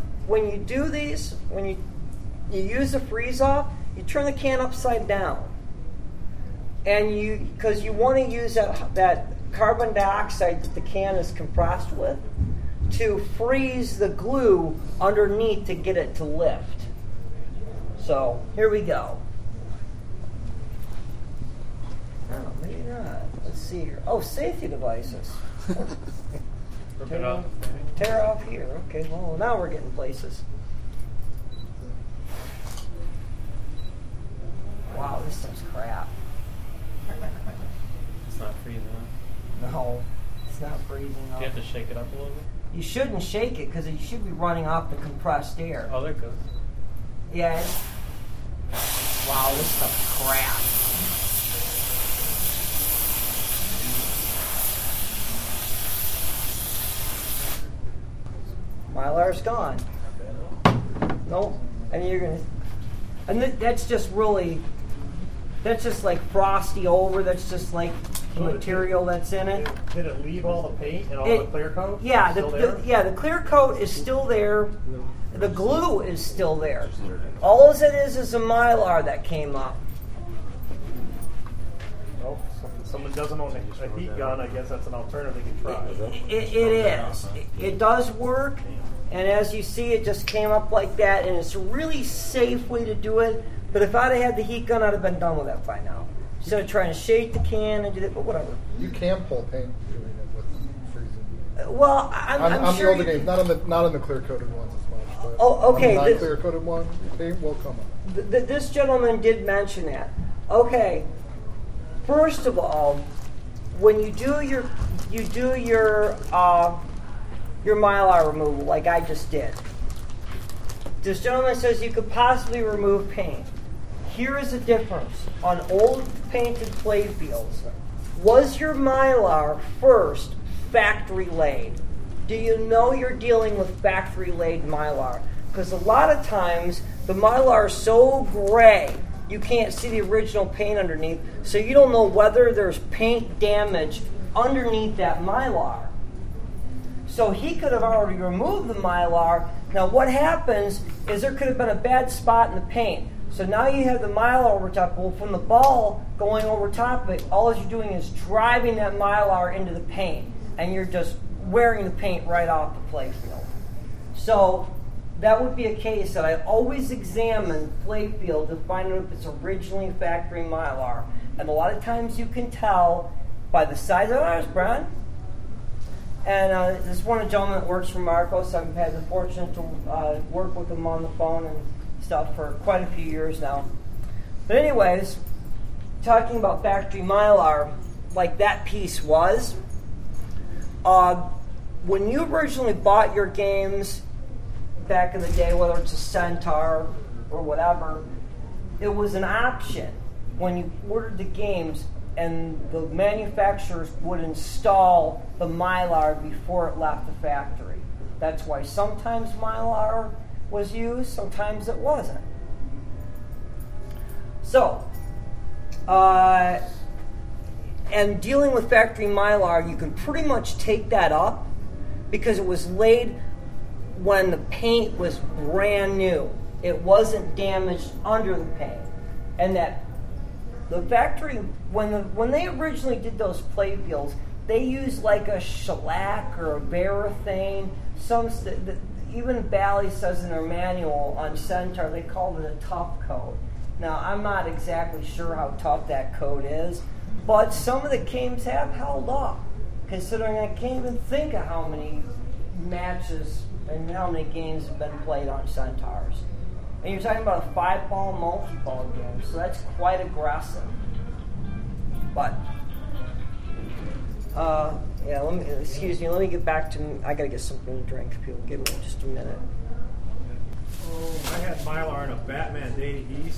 Speaker 2: use the freeze off, you turn the can upside down, and because you want to use that carbon dioxide that the can is compressed with to freeze the glue underneath to get it to lift. So here we go. No, maybe not. Let's see here. Oh, safety devices. Tear off here. Okay, well, now we're getting places. Wow, this thing's crap.
Speaker 6: It's not freezing up.
Speaker 2: No, it's not freezing up.
Speaker 6: Do you have to shake it up a little bit?
Speaker 2: You shouldn't shake it because you should be running off the compressed air.
Speaker 6: Oh, there it goes.
Speaker 2: Yeah. Wow, this stuff's crap. Mylar's gone. Nope. And you're gonna. And that's just really. That's just like frosty over. That's just like the material that's in it.
Speaker 5: Did it leave all the paint and all the clear coat?
Speaker 2: Yeah, the clear coat is still there. The glue is still there. All it is a Mylar that came up.
Speaker 5: Well, if someone doesn't own a heat gun, I guess that's an alternative they can try.
Speaker 2: It is. It does work, and as you see, it just came up like that, and it's a really safe way to do it. But if I'd have had the heat gun, I'd have been done with that by now. Instead of trying to shake the can and do that, but whatever.
Speaker 8: You can pull paint doing it with freezing.
Speaker 2: Well, I'm sure
Speaker 8: the older games, not in the clear coated ones as much. But
Speaker 2: okay.
Speaker 8: On the non-clear coated one, paint will come up.
Speaker 2: This gentleman did mention that. Okay. First of all, when you do your Mylar removal, like I just did, this gentleman says you could possibly remove paint. Here is the difference on old painted playfields. Was your Mylar first factory laid? Do you know you're dealing with factory laid Mylar? Because a lot of times the Mylar is so gray you can't see the original paint underneath, so you don't know whether there's paint damage underneath that Mylar. So he could have already removed the Mylar. Now what happens is there could have been a bad spot in the paint. So now you have the Mylar over top. Well, from the ball going over top of it, all you're doing is driving that Mylar into the paint, and you're just wearing the paint right off the playfield. So that would be a case that I always examine playfield to find out if it's originally factory Mylar. And a lot of times you can tell by the size of ours, Brian. And this is one gentleman that works for Marcos. I've had the fortune to work with him on the phone and stuff for quite a few years now. But anyways, talking about factory Mylar, like that piece was, when you originally bought your games back in the day, whether it's a Centaur or whatever, it was an option when you ordered the games, and the manufacturers would install the Mylar before it left the factory. That's why sometimes Mylar was used, sometimes it wasn't. So, and dealing with factory Mylar, you can pretty much take that up because it was laid when the paint was brand new. It wasn't damaged under the paint. And that the factory, when they originally did those playfields, they used like a shellac or a varathane. Even Bally says in their manual on Centaur, they called it a tough coat. Now, I'm not exactly sure how tough that coat is, but some of the games have held up, considering I can't even think of how many matches and how many games have been played on Centaurs. And you're talking about a 5-ball multi-ball game, so that's quite aggressive. But, yeah, let me get back to, I gotta get something to drink. People, give me just a minute.
Speaker 5: I had Mylar in a Batman Day East.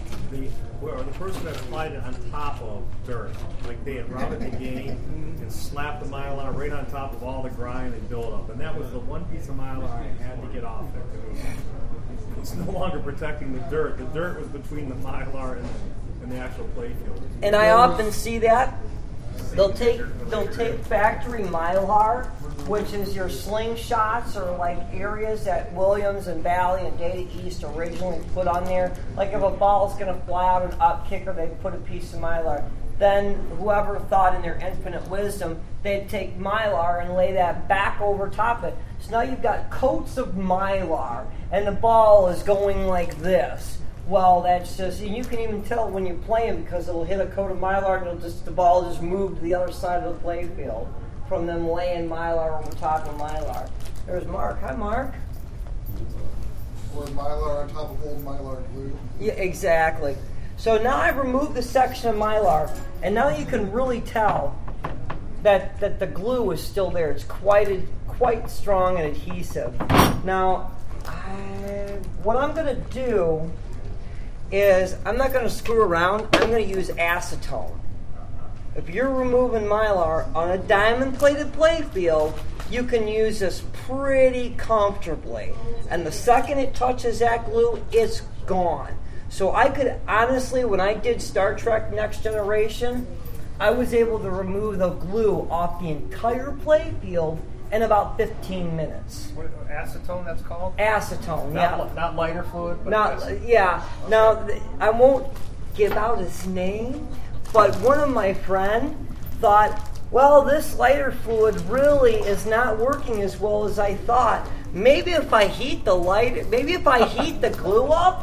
Speaker 5: The person that applied it on top of dirt, like they had routed the game and slap the Mylar right on top of all the grind and build up. And that was the one piece of Mylar I had to get off there. It's no longer protecting the dirt. The dirt was between the Mylar and the actual playfield.
Speaker 2: And I often see that. They'll take factory Mylar, which is your slingshots or like areas that Williams and Valley and Data East originally put on there. Like if a ball's going to fly out an up kicker, they put a piece of Mylar. Then whoever thought in their infinite wisdom, they'd take Mylar and lay that back over top of it. So now you've got coats of Mylar, and the ball is going like this. Well, that's just, and you can even tell when you're playing because it'll hit a coat of Mylar and the ball will just move to the other side of the play field from them laying Mylar over top of Mylar. There's Mark. Hi, Mark.
Speaker 8: Or Mylar on top of old Mylar glue.
Speaker 2: Yeah, exactly. So now I've removed the section of Mylar, and now you can really tell that the glue is still there. It's quite strong and adhesive. Now, what I'm going to do is I'm not going to screw around. I'm going to use acetone. If you're removing Mylar on a diamond-plated playfield, you can use this pretty comfortably. And the second it touches that glue, it's gone. So I could honestly, when I did Star Trek Next Generation, I was able to remove the glue off the entire playfield in about 15 minutes.
Speaker 4: What, acetone, that's called?
Speaker 2: Acetone, yeah.
Speaker 4: Not lighter fluid?
Speaker 2: But yeah. Now, I won't give out his name, but one of my friends thought, well, this lighter fluid really is not working as well as I thought. Maybe if I heat the glue up,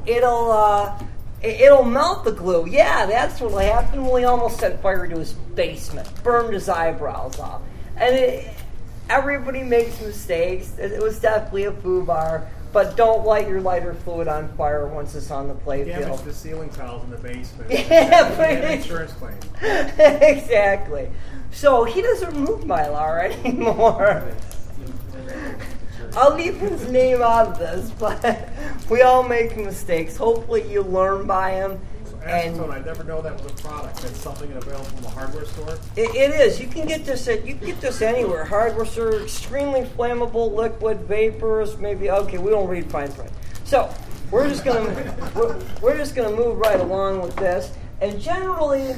Speaker 2: it'll melt the glue. Yeah, that's what happened. Well, he almost set fire to his basement, burned his eyebrows off. And everybody makes mistakes. It was definitely a foobar, but don't light your lighter fluid on fire once it's on the playfield.
Speaker 5: Damage the ceiling tiles in the basement.
Speaker 2: Yeah, but
Speaker 5: insurance claim.
Speaker 2: Exactly. So he doesn't remove Mylar anymore. I'll leave his name out of this, but we all make mistakes. Hopefully you learn by him.
Speaker 5: So acetone, I never know that was a product. That's something available from a hardware store?
Speaker 2: It is. You can get this anywhere. Hardware store, extremely flammable, liquid, vapors, maybe. Okay, we won't read fine print. So we're just gonna move right along with this. And generally,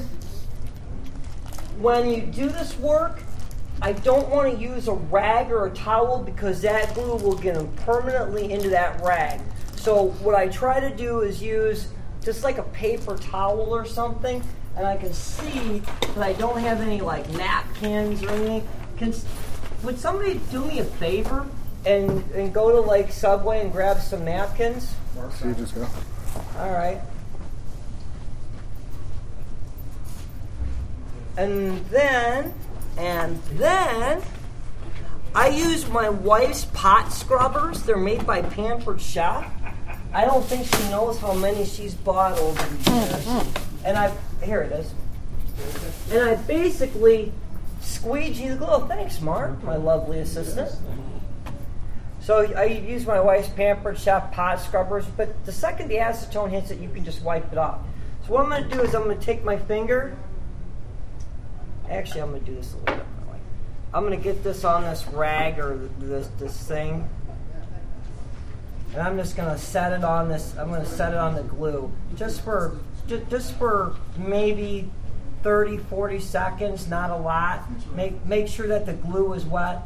Speaker 2: when you do this work, I don't want to use a rag or a towel because that glue will get permanently into that rag. So what I try to do is use just like a paper towel or something, and I can see that I don't have any like napkins or anything. Would somebody do me a favor and go to like Subway and grab some napkins?
Speaker 8: So you just go.
Speaker 2: All right. And then I use my wife's pot scrubbers. They're made by Pampered Chef. I don't think she knows how many she's bought over the years. And here it is. And I basically squeegee the glue. Oh, thanks, Mark, my lovely assistant. So I use my wife's Pampered Chef pot scrubbers, but the second the acetone hits it, you can just wipe it off. So what I'm going to do is I'm going to take my finger. Actually, I'm going to do this a little differently. I'm going to get this on this rag or this thing. And I'm just going to set it on this. I'm going to set it on the glue just for maybe 30, 40 seconds, not a lot. Make sure that the glue is wet.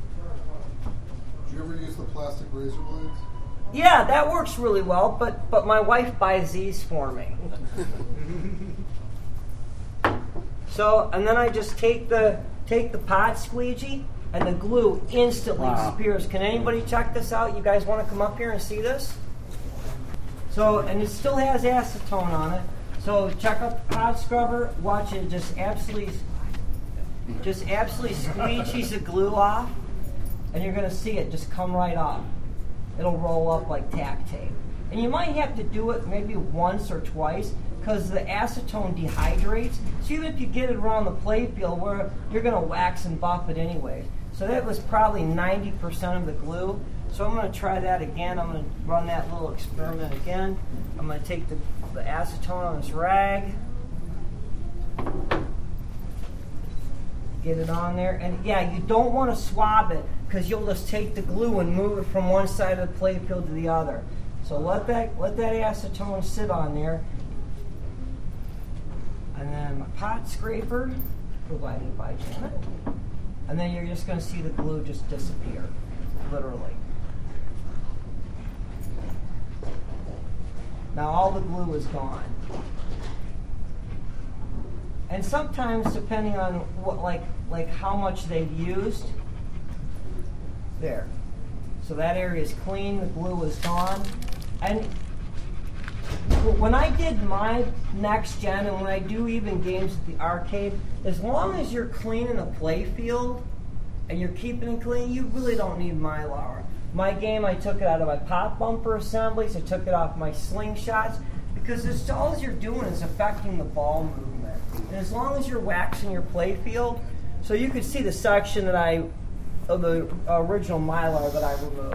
Speaker 8: Do you ever use the plastic razor blades?
Speaker 2: Yeah, that works really well, but my wife buys these for me. So, and then I just take the pot squeegee, and the glue instantly disappears. Can anybody check this out? You guys want to come up here and see this? So, and it still has acetone on it. So check out the pot scrubber. Watch it just absolutely squeegees the glue off, and you're going to see it just come right off. It'll roll up like tack tape. And you might have to do it maybe once or twice because the acetone dehydrates. So even if you get it around the playfield, where you're going to wax and buff it anyway. So that was probably 90% of the glue. So I'm going to try that again. I'm going to run that little experiment again. I'm going to take the acetone on this rag. Get it on there. And yeah, you don't want to swab it because you'll just take the glue and move it from one side of the play field to the other. So let that acetone sit on there. And then my pot scraper, provided by Janet. And then you're just going to see the glue just disappear, literally. Now all the glue is gone. And sometimes, depending on what, like how much they've used, there. So that area is clean. The glue is gone. And when I did my next gen, and when I do even games at the arcade, as long as you're cleaning the play field and you're keeping it clean, you really don't need Mylar. My game, I took it out of my pop bumper assemblies. I took it off my slingshots because it's all you're doing is affecting the ball movement. And as long as you're waxing your play field, so you can see the section that of the original Mylar that I removed.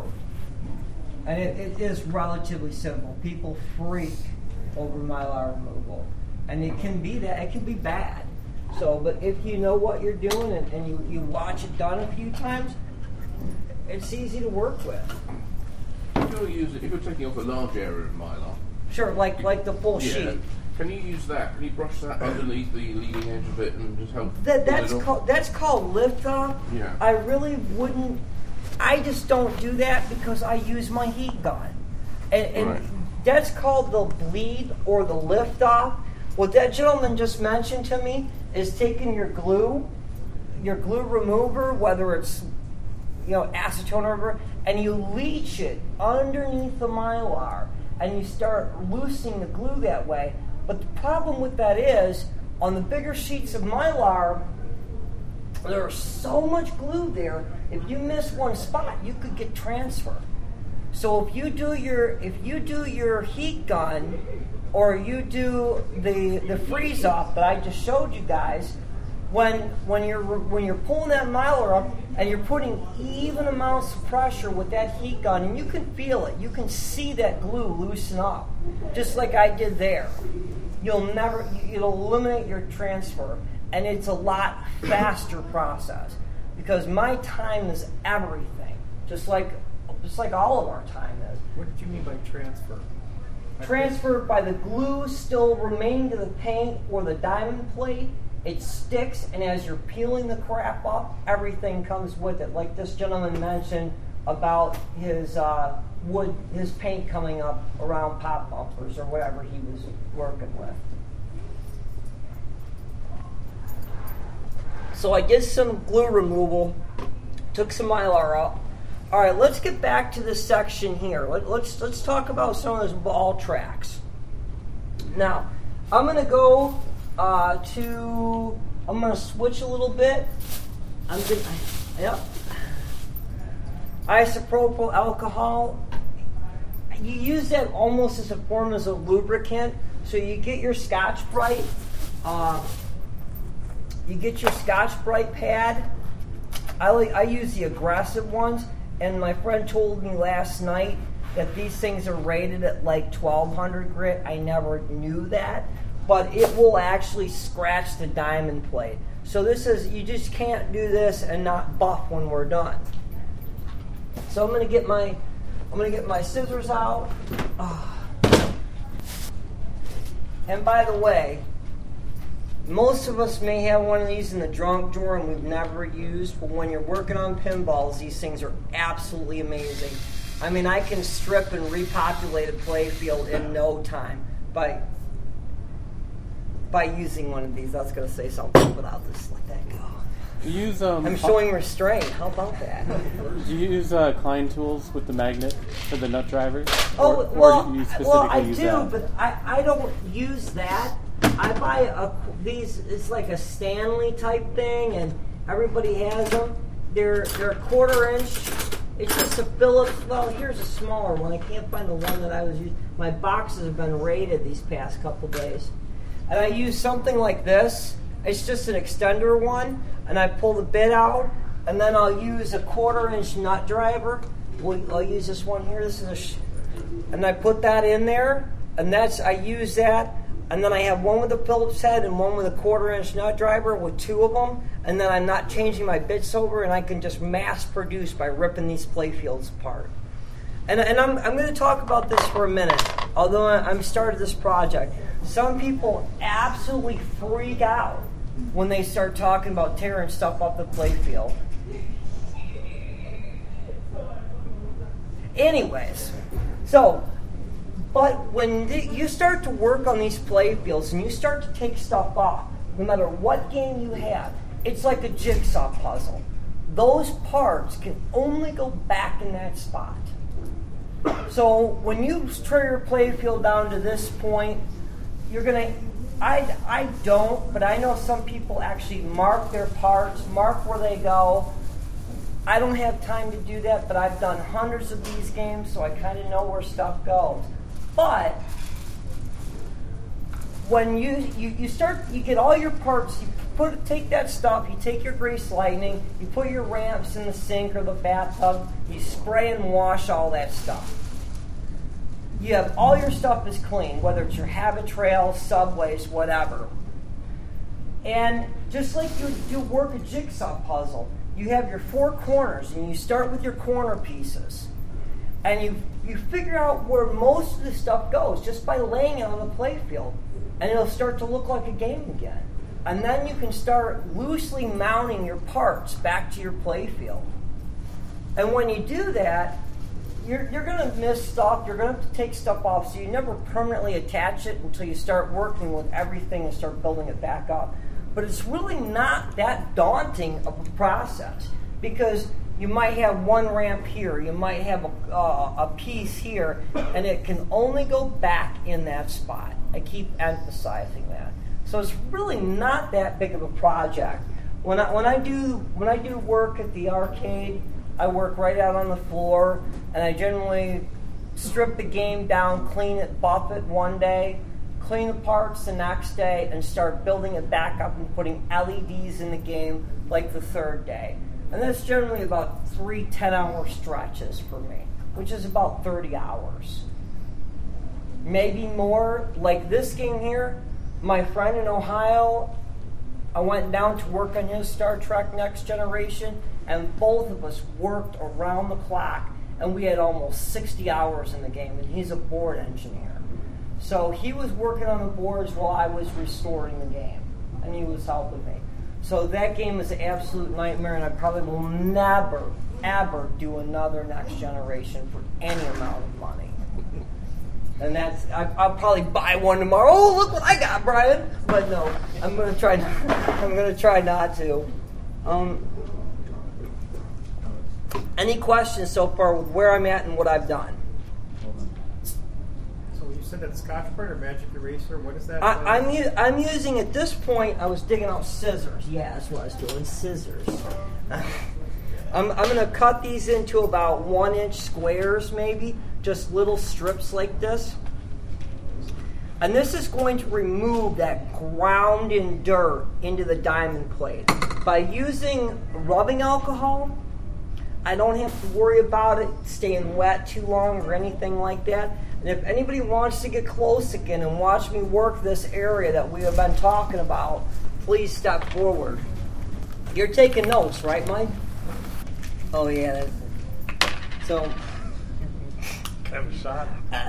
Speaker 2: And it is relatively simple. People freak over Mylar removal. And it can be bad. So, but if you know what you're doing and you watch it done a few times, it's easy to work with.
Speaker 11: If you're taking off a large area of Mylar.
Speaker 2: Sure, like the full sheet.
Speaker 11: Can you use that? Can you brush that underneath the leading edge of it and just help?
Speaker 2: That's called lift off.
Speaker 11: Yeah.
Speaker 2: I really wouldn't. I just don't do that because I use my heat gun, and
Speaker 11: right.
Speaker 2: That's called the bleed or the lift off. What that gentleman just mentioned to me is taking your glue remover, whether it's acetone or whatever, and you leach it underneath the Mylar, and you start loosening the glue that way. But the problem with that is, on the bigger sheets of Mylar, there's so much glue there. If you miss one spot, you could get transfer. So if you do your heat gun, or you do the freeze off that I just showed you guys, when you're pulling that Mylar up and you're putting even amounts of pressure with that heat gun, and you can feel it, you can see that glue loosen up, just like I did there. It'll eliminate your transfer, and it's a lot faster process because my time is everything, just like all of our time is.
Speaker 5: What did you mean by transfer?
Speaker 2: Transfer by the glue still remaining to the paint or the diamond plate. It sticks, and as you're peeling the crap up, everything comes with it. Like this gentleman mentioned about his his paint coming up around pop bumpers or whatever he was working with. So I did some glue removal, took some Mylar out. All right, let's get back to this section here. Let's talk about some of those ball tracks. Now, I'm going to go I'm going to switch a little bit. Isopropyl alcohol. You use that almost as a form as a lubricant. So you get your Scotch-Brite. You get your Scotch-Brite pad. I use the aggressive ones. And my friend told me last night that these things are rated at like 1200 grit. I never knew that. But it will actually scratch the diamond plate. So you just can't do this and not buff when we're done. So I'm gonna get my scissors out. And by the way, most of us may have one of these in the junk drawer and we've never used, but when you're working on pinballs, these things are absolutely amazing. I mean, I can strip and repopulate a play field in no time by using one of these. I was going to say something, but I'll just let that go. I'm showing restraint. How about that?
Speaker 6: Do you use Klein tools with the magnet for the nut drivers?
Speaker 2: I do, but I don't use that. I buy these. It's like a Stanley type thing, and everybody has them. They're a 1/4 inch. It's just a Phillips. Well, here's a smaller one. I can't find the one that I was using. My boxes have been raided these past couple days. And I use something like this. It's just an extender one. And I pull the bit out. And then I'll use a 1/4 inch nut driver. I'll use this one here. This is and I put that in there. And I use that. and then I have one with a Phillips head and one with a 1/4-inch nut driver with 2 of them, and then I'm not changing my bits over, and I can just mass produce by ripping these playfields apart. And I'm going to talk about this for a minute, although I'm started this project. Some people absolutely freak out when they start talking about tearing stuff up the playfield. Anyways, but when you start to work on these playfields and you start to take stuff off, no matter what game you have, it's like a jigsaw puzzle. Those parts can only go back in that spot. So when you try your playfield down to this point, you're going to, I don't, but I know some people actually mark their parts, mark where they go. I don't have time to do that, but I've done hundreds of these games, so I kind of know where stuff goes. But when you start, you get all your parts, you take that stuff, you take your Grease Lightning, you put your ramps in the sink or the bathtub, you spray and wash all that stuff. You have all your stuff is clean, whether it's your Habit Trail, Subways, whatever. And just like you work a jigsaw puzzle, you have your 4 corners, and you start with your corner pieces. And you figure out where most of the stuff goes just by laying it on the playfield. And it'll start to look like a game again. And then you can start loosely mounting your parts back to your playfield. And when you do that, you're going to miss stuff. You're going to have to take stuff off, so you never permanently attach it until you start working with everything and start building it back up. But it's really not that daunting of a process, because you might have one ramp here, you might have a piece here, and it can only go back in that spot. I keep emphasizing that. So it's really not that big of a project. When I do work at the arcade, I work right out on the floor, and I generally strip the game down, clean it, buff it one day, clean the parts the next day, and start building it back up and putting LEDs in the game like the 3rd day. And that's generally about 3 10-hour stretches for me, which is about 30 hours. Maybe more. Like this game here, my friend in Ohio, I went down to work on his Star Trek Next Generation, and both of us worked around the clock, and we had almost 60 hours in the game, and he's a board engineer. So he was working on the boards while I was restoring the game, and he was helping me. So that game is an absolute nightmare, and I probably will never, ever do another Next Generation for any amount of money. And I'll probably buy one tomorrow. Oh, look what I got, Brian! But no, I'm gonna try not to. Any questions so far with where I'm at and what I've done?
Speaker 5: You said that Scotch-Brite or Magic Eraser? What is that?
Speaker 2: I'm using, at this point, I was digging out scissors. Yeah, that's what I was doing, scissors. I'm going to cut these into about 1-inch squares, maybe, just little strips like this. And this is going to remove that ground-in dirt into the diamond plate. By using rubbing alcohol, I don't have to worry about it staying wet too long or anything like that. And if anybody wants to get close again and watch me work this area that we have been talking about, please step forward. You're taking notes, right, Mike? Oh, yeah. So.
Speaker 4: Have a shot.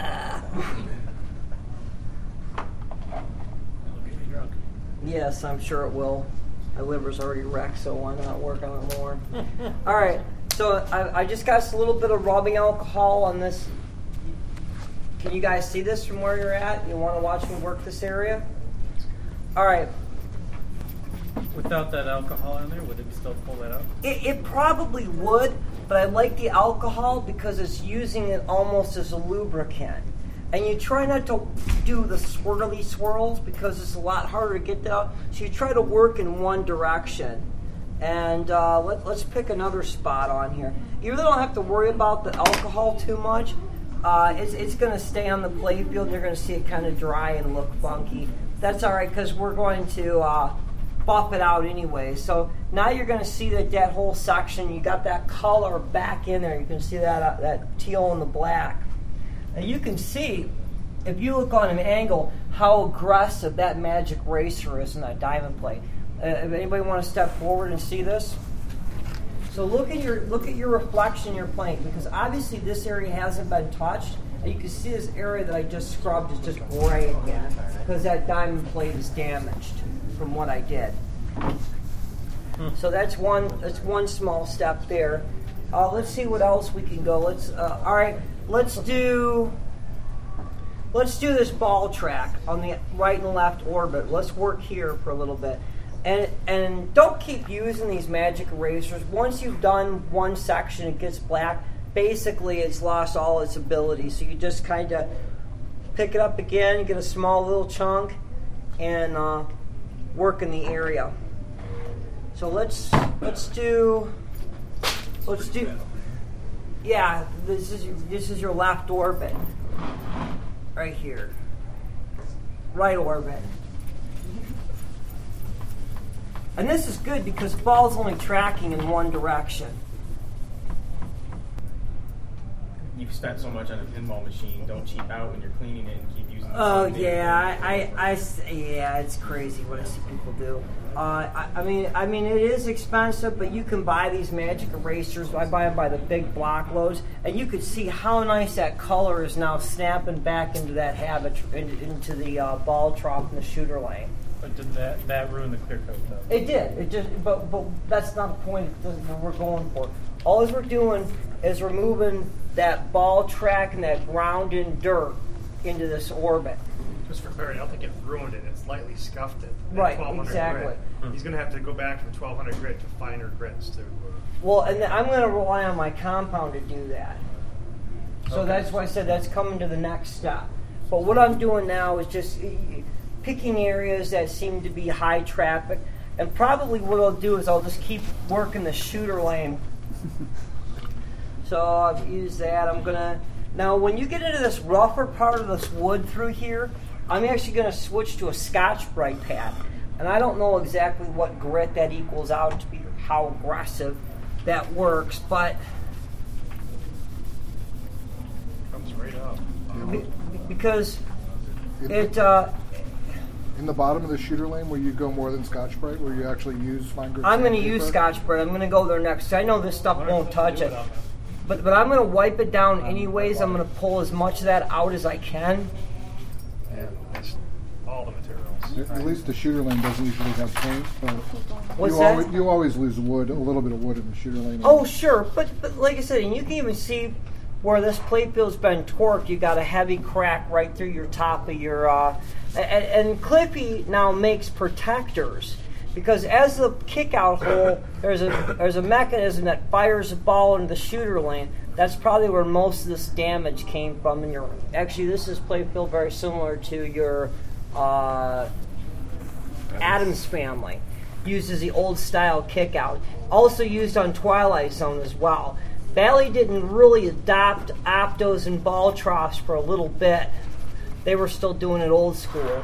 Speaker 2: Yes, I'm sure it will. My liver's already wrecked, so why not work on it more? All right. So I just got a little bit of rubbing alcohol on this. Can you guys see this from where you're at? You want to watch me work this area? All right.
Speaker 6: Without that alcohol in there, would it still pull that out?
Speaker 2: It probably would, but I like the alcohol because it's using it almost as a lubricant. And you try not to do the swirly swirls because it's a lot harder to get that out. So you try to work in one direction. And let's pick another spot on here. You really don't have to worry about the alcohol too much. It's going to stay on the playfield, and you're going to see it kind of dry and look funky. That's all right because we're going to buff it out anyway. So now you're going to see that whole section. You got that color back in there. You can see that teal and the black. And you can see if you look on an angle, how aggressive that magic racer is in that diamond plate. If anybody want to step forward and see this? So look at your reflection in your plate, because obviously this area hasn't been touched, and you can see this area that I just scrubbed is just gray again, because that diamond plate is damaged from what I did. So that's one small step there. Let's see what else we can go. All right. Let's do this ball track on the right and left orbit. Let's work here for a little bit. And don't keep using these magic erasers. Once you've done one section, it gets black. Basically, it's lost all its ability. So you just kind of pick it up again, get a small little chunk, and work in the area. So let's do. Yeah, this is your left orbit, right here. Right orbit. And this is good because the ball's only tracking in one direction.
Speaker 7: You've spent so much on a pinball machine. Don't cheap out when you're cleaning it and keep using it.
Speaker 2: Oh yeah, yeah, it's crazy what I see people do. I mean, it is expensive, but you can buy these magic erasers. I buy them by the big block loads, and you could see how nice that color is now snapping back into that habit, into the ball trough and the shooter lane.
Speaker 6: But did that ruin the clear coat though?
Speaker 2: It did. It just, but that's not the point that we're going for. All we're doing is removing that ball track and that ground in dirt into this orbit.
Speaker 4: Just for clarity, I don't think it ruined it. It slightly scuffed it.
Speaker 2: Right, exactly.
Speaker 4: Grit. He's going to have to go back from 1200 grit to finer grits to.
Speaker 2: Well, and I'm going to rely on my compound to do that. So that's why I said that's coming to the next step. But what I'm doing now is just picking areas that seem to be high traffic, and probably what I'll do is I'll just keep working the shooter lane. So I've used that. I'm gonna now when you get into this rougher part of this wood through here, I'm actually gonna switch to a Scotch-Brite pad, and I don't know exactly what grit that equals out to be, how aggressive that works, but
Speaker 4: comes right up
Speaker 2: because it.
Speaker 8: In the bottom of the shooter lane, where you go more than Scotch-Brite, where you actually use fine grit.
Speaker 2: I'm going to use Scotch-Brite. I'm going to go there next. I know this stuff won't touch it, but I'm going to wipe it down anyways. I'm going to pull as much of that out as I can.
Speaker 4: And all the materials.
Speaker 8: At least the shooter lane doesn't usually have paint, but
Speaker 2: What's that?
Speaker 8: You always lose wood, a little bit of wood in the shooter lane.
Speaker 2: Oh, sure, but like I said, and you can even see where this plate field's been torqued. You got a heavy crack right through your top of your. And Clippy now makes protectors, because as the kick-out hole, there's a mechanism that fires a ball into the shooter lane. That's probably where most of this damage came from. And actually, this is plate field very similar to your Adams family. Uses the old style kick-out. Also used on Twilight Zone as well. Bally didn't really adopt optos and ball troughs for a little bit. They were still doing it old school.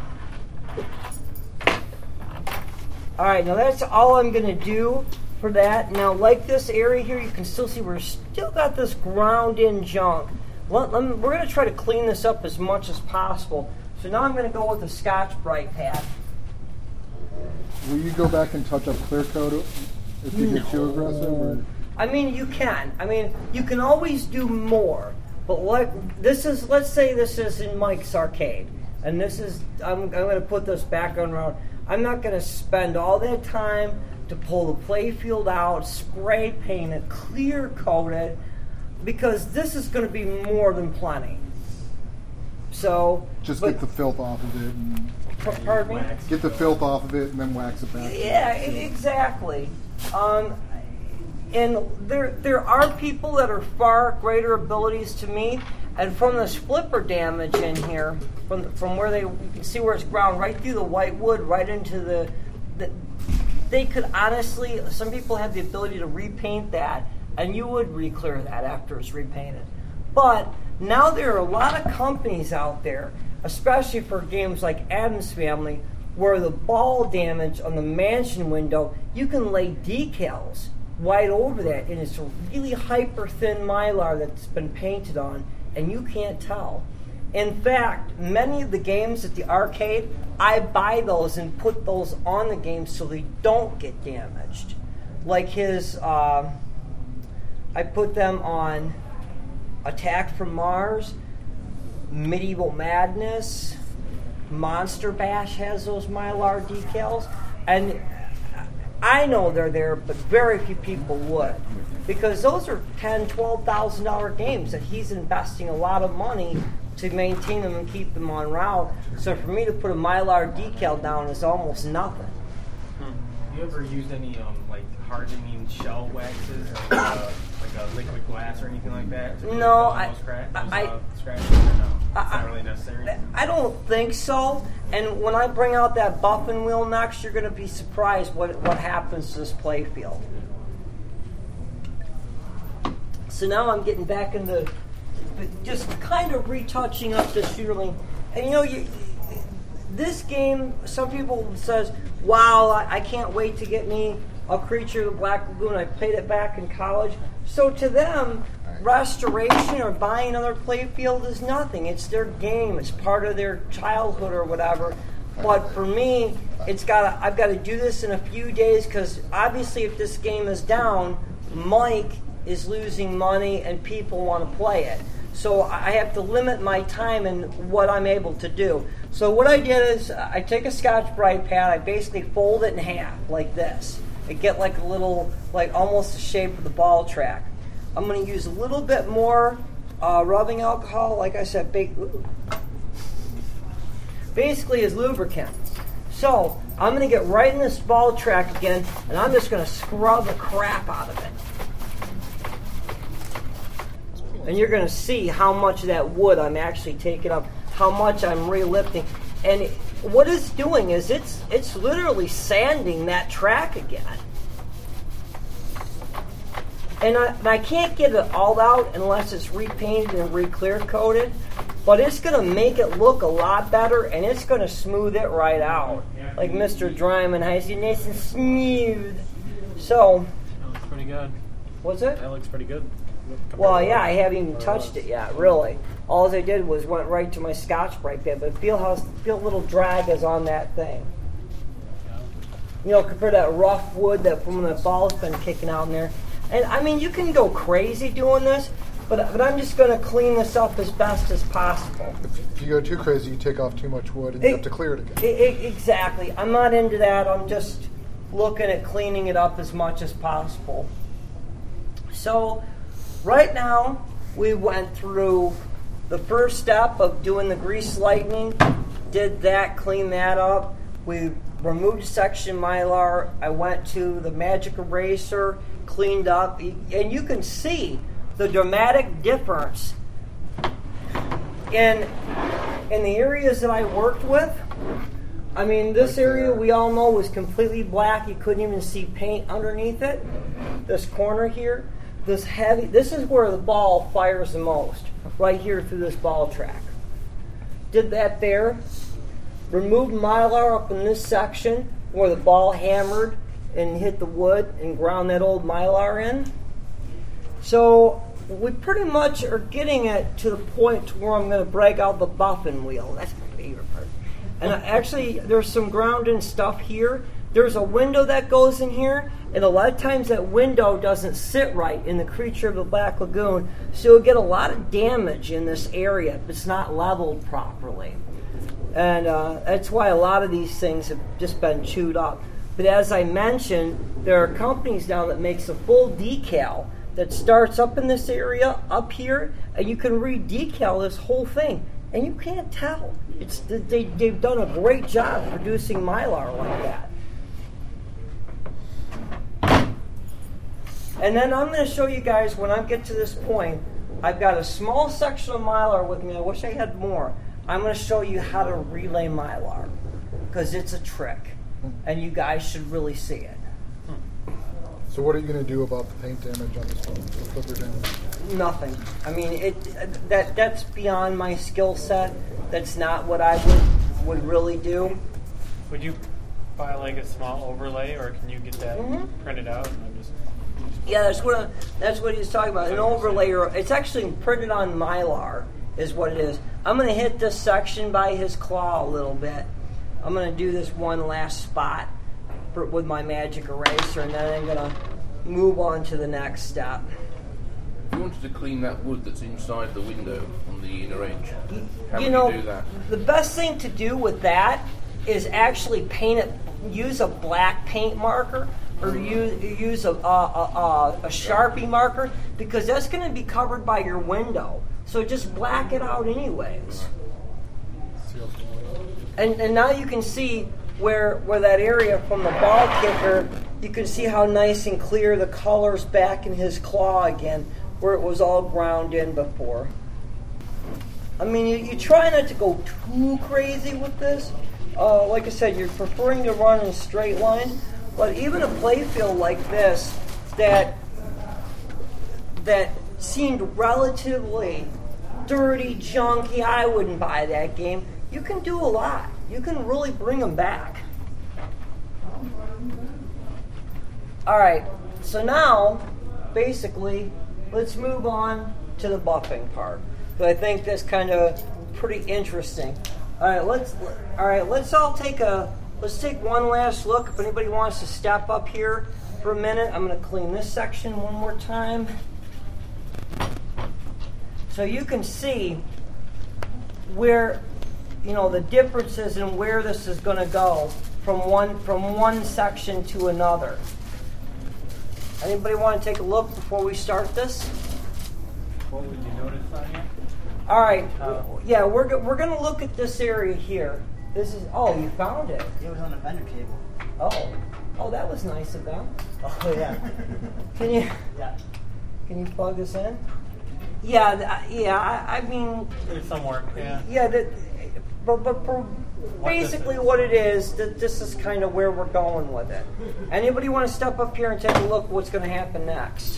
Speaker 2: All right, now that's all I'm going to do for that. Now, like this area here, you can still see we're still got this ground-in junk. We're going to try to clean this up as much as possible. So now I'm going to go with a Scotch-Brite pad.
Speaker 8: Will you go back and touch up clear coat if you get too aggressive? Or?
Speaker 2: I mean, you can. I mean, you can always do more. But let's say this is in Mike's arcade, and this is, I'm going to put this background around. I'm not going to spend all that time to pull the play field out, spray paint it, clear coat it, because this is going to be more than plenty. So
Speaker 8: get the filth off of it. And
Speaker 2: pardon me?
Speaker 8: Get the filth off of it and then wax it back.
Speaker 2: Yeah, exactly. And there are people that are far greater abilities to me, and from this flipper damage in here, from where you can see where it's ground right through the white wood, right into the they could honestly, some people have the ability to repaint that, and you would re-clear that after it's repainted. But now there are a lot of companies out there, especially for games like Adams Family, where the ball damage on the mansion window, you can lay decals right over that, and it's a really hyper thin mylar that's been painted on, and you can't tell. In fact, many of the games at the arcade, I buy those and put those on the game so they don't get damaged. Like his, I put them on Attack from Mars, Medieval Madness, Monster Bash has those Mylar decals, and I know they're there, but very few people would, because those are $10,000, $12,000 games that he's investing a lot of money to maintain them and keep them on route. So for me to put a Mylar decal down is almost nothing.
Speaker 7: Have you ever used any like hardening shell waxes, like a liquid glass or anything like that?
Speaker 2: No,
Speaker 7: scratches or no? It's not really necessary.
Speaker 2: I don't think so. And when I bring out that buffing wheel next, you're going to be surprised what happens to this play field. So now I'm getting back into just kind of retouching up the shooterling. And you know, this game, some people says, wow, I can't wait to get me a Creature of the Black Lagoon. I played it back in college. So to them, restoration or buying another playfield is nothing. It's their game. It's part of their childhood or whatever. But for me, I've got to do this in a few days, because obviously if this game is down, Mike is losing money and people want to play it. So I have to limit my time and what I'm able to do. So what I did is I take a Scotch-Brite pad, I basically fold it in half like this. I get like a little, like almost the shape of the ball track. I'm going to use a little bit more rubbing alcohol, like I said, basically as lubricant. So I'm going to get right in this ball track again, and I'm just going to scrub the crap out of it. And you're going to see how much of that wood I'm actually taking up, how much I'm relifting. And what it's doing is it's literally sanding that track again. And I can't get it all out unless it's repainted and re-clear coated, but it's going to make it look a lot better, and it's going to smooth it right out. Like Mr. Dryman has it nice and smooth. So,
Speaker 6: that looks pretty good.
Speaker 2: What's it?
Speaker 6: That looks pretty good.
Speaker 2: Well, yeah, I haven't even touched it yet, really. All I did was went right to my Scotch-Brite pad, but feel a little drag is on that thing. You know, compared to that rough wood that from the ball's been kicking out in there. And I mean, you can go crazy doing this, but I'm just going to clean this up as best as possible.
Speaker 8: If you go too crazy, you take off too much wood and you have to clear it again.
Speaker 2: Exactly. I'm not into that. I'm just looking at cleaning it up as much as possible. So right now, we went through the first step of doing the grease lightning, did that, cleaned that up. We removed section Mylar. I went to the magic eraser, cleaned up, and you can see the dramatic difference in the areas that I worked with. I mean, this area we all know was completely black. You couldn't even see paint underneath it. This corner here, this is where the ball fires the most, right here through this ball track. Did that there. Removed Mylar up in this section where the ball hammered and hit the wood and ground that old Mylar in. So we pretty much are getting it to the point where I'm going to break out the buffing wheel. That's my favorite part. And actually, there's some ground-in stuff here. There's a window that goes in here, and a lot of times that window doesn't sit right in the Creature of the Black Lagoon, so you'll get a lot of damage in this area if it's not leveled properly. And that's why a lot of these things have just been chewed up. But as I mentioned, there are companies now that makes a full decal that starts up in this area, up here, and you can re-decal this whole thing. And you can't tell. They've done a great job producing Mylar like that. And then I'm going to show you guys, when I get to this point, I've got a small section of Mylar with me. I wish I had more. I'm going to show you how to relay Mylar, because it's a trick, and you guys should really see it.
Speaker 8: So what are you going to do about the paint damage on this one, the flipper damage?
Speaker 2: Nothing. I mean, that's beyond my skill set. That's not what I would really do.
Speaker 6: Would you buy like a small overlay, or can you get that printed out?
Speaker 2: Yeah, that's what he was talking about. An overlay, it's actually printed on Mylar, is what it is. I'm going to hit this section by his claw a little bit. I'm going to do this one last spot with my magic eraser, and then I'm going to move on to the next step.
Speaker 11: If you wanted to clean that wood that's inside the window on the inner edge, how would you do that?
Speaker 2: The best thing to do with that is actually paint it. Use a black paint marker, or use a Sharpie marker, because that's going to be covered by your window. So just black it out anyways. And now you can see where that area from the ball kicker, you can see how nice and clear the color's back in his claw again, where it was all ground in before. I mean, you try not to go too crazy with this. Like I said, you're preferring to run in a straight line, but even a play field like this that seemed relatively dirty, junky, I wouldn't buy that game. You can do a lot. You can really bring them back. All right, so now, basically, let's move on to the buffing part. But I think that's kind of pretty interesting. Let's take one last look. If anybody wants to step up here for a minute, I'm going to clean this section one more time. So you can see where, the differences in where this is going to go from one section to another. Anybody want to take a look before we start this?
Speaker 6: What would you notice on here?
Speaker 2: All right. Yeah, we're going to look at this area here. This is. Oh, you found it.
Speaker 10: It was on a vendor table.
Speaker 2: Oh, that was nice of them.
Speaker 10: Oh yeah.
Speaker 2: Can you plug this in? Yeah. I mean.
Speaker 6: There's some work. Yeah.
Speaker 2: Yeah. But basically, what it is, this is kind of where we're going with it. Anybody want to step up here and take a look at what's going to happen next?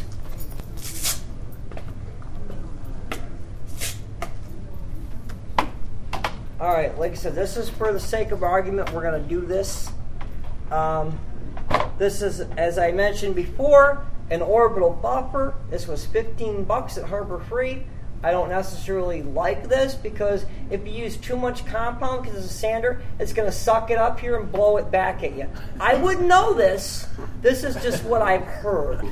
Speaker 2: All right, like I said, this is for the sake of argument. We're going to do this. This is, as I mentioned before, an orbital buffer. This was $15 at Harbor Freight. I don't necessarily like this because if you use too much compound because it's a sander, it's going to suck it up here and blow it back at you. I wouldn't know this. This is just what I've heard.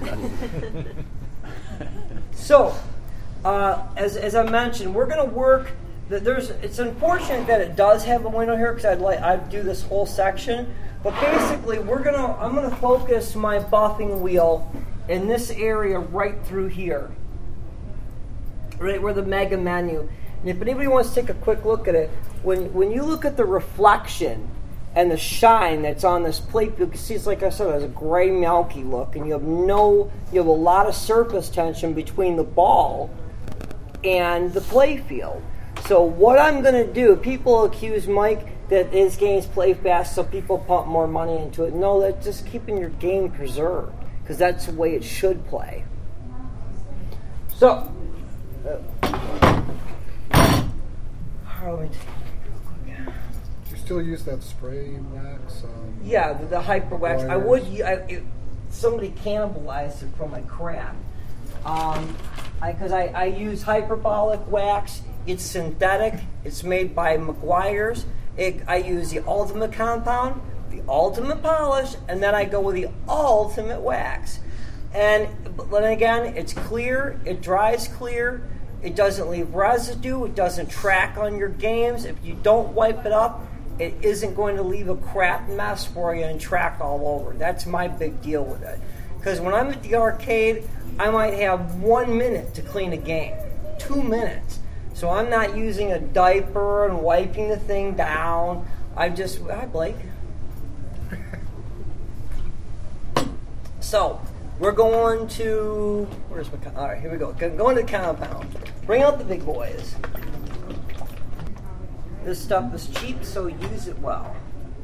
Speaker 2: So, as I mentioned, we're going to work. It's unfortunate that it does have a window here because I'd do this whole section. But basically, I'm gonna focus my buffing wheel in this area right through here, right where the mega menu. And if anybody wants to take a quick look at it, when you look at the reflection and the shine that's on this plate, you can see it's, like I said, it has a gray milky look, and you have a lot of surface tension between the ball and the play field. So what I'm going to do, people accuse Mike that his games play fast so people pump more money into it. No, that's just keeping your game preserved because that's the way it should play. So,
Speaker 8: you still use that spray wax?
Speaker 2: Yeah, the hyper wax. I would. Somebody cannibalized it from my crap. Because I use hyperbolic wax. It's synthetic. It's made by Meguiar's. I use the ultimate compound, the ultimate polish, and then I go with the ultimate wax. And then again, it's clear. It dries clear. It doesn't leave residue. It doesn't track on your games. If you don't wipe it up, it isn't going to leave a crap mess for you and track all over. That's my big deal with it. Because when I'm at the arcade, I might have 1 minute to clean a game, 2 minutes. So I'm not using a diaper and wiping the thing down. Hi, Blake. So we're going to, all right, here we go. Going to the compound. Bring out the big boys. This stuff is cheap, so use it well.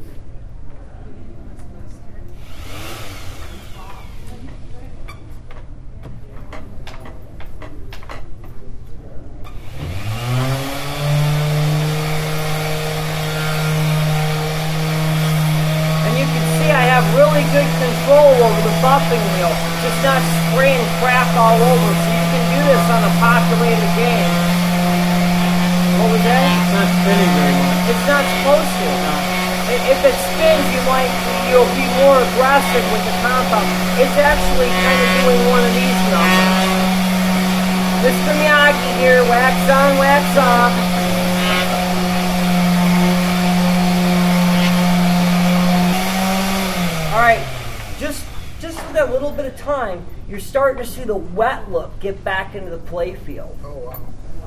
Speaker 2: Really good control over the buffing wheel, just not spraying crap all over. So you can do this on a populated game. What was that?
Speaker 6: It's not spinning very much.
Speaker 2: It's not supposed to. If it spins, you'll be more aggressive with the compound. It's actually kind of doing one of these numbers. Mr. Miyagi here, wax on, wax off. All right, just with that little bit of time, you're starting to see the wet look get back into the play field.
Speaker 8: Oh wow.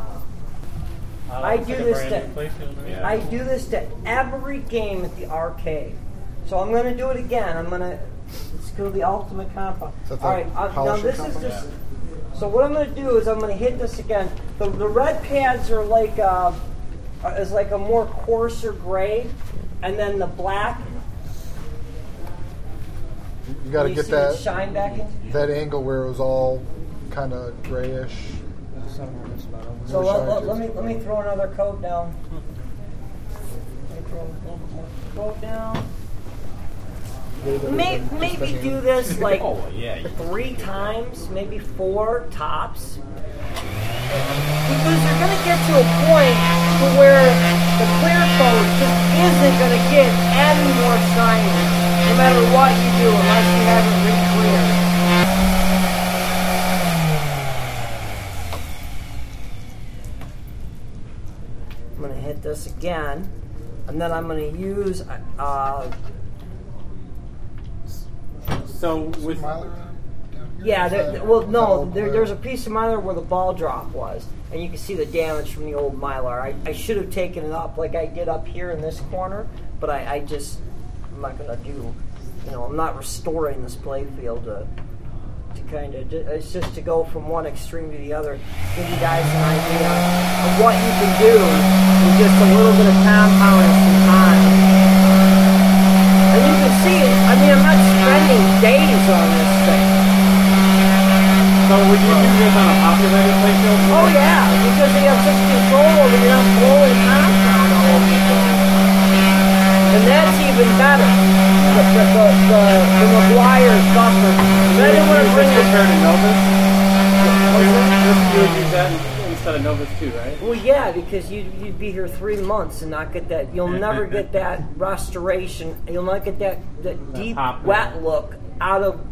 Speaker 2: I do this to every game at the arcade. So I'm going to do it again. Let's go to the ultimate compound.
Speaker 8: So
Speaker 2: all right, now this is just. So what I'm going to do is I'm going to hit this again. The red pads are like a more coarser gray, and then the black.
Speaker 8: You got to get that
Speaker 2: shine back in.
Speaker 8: That angle where it was all kind of grayish.
Speaker 2: So let me throw another coat down. Let me throw a little bit more coat down. Maybe do this like 3 times, maybe 4 tops. Because you're going to get to a point to where the clear coat just isn't going to get any more shiny, no matter what you do, unless you have it re-cleared. I'm going to hit this again, and then I'm going to use
Speaker 6: so with
Speaker 2: there's a piece of Mylar where the ball drop was, and you can see the damage from the old Mylar. I should have taken it up like I did up here in this corner, but I'm not going to do, I'm not restoring this play field to kind of, it's just to go from one extreme to the other, give you guys an idea of what you can do with just a little bit of compound and some time. And you can see, I'm not spending days on this thing.
Speaker 6: So would you do this on a populated play field?
Speaker 2: Oh yeah, because they have such control over you're not blowing compound all over the place. And that's even better. The McGuire's buffer. Then I want to bring this
Speaker 6: compared to Novus. You would use that instead of Novus too, right?
Speaker 2: Well, yeah, because you'd be here 3 months and not get that. You'll never get that restoration. You'll not get that deep wet look out of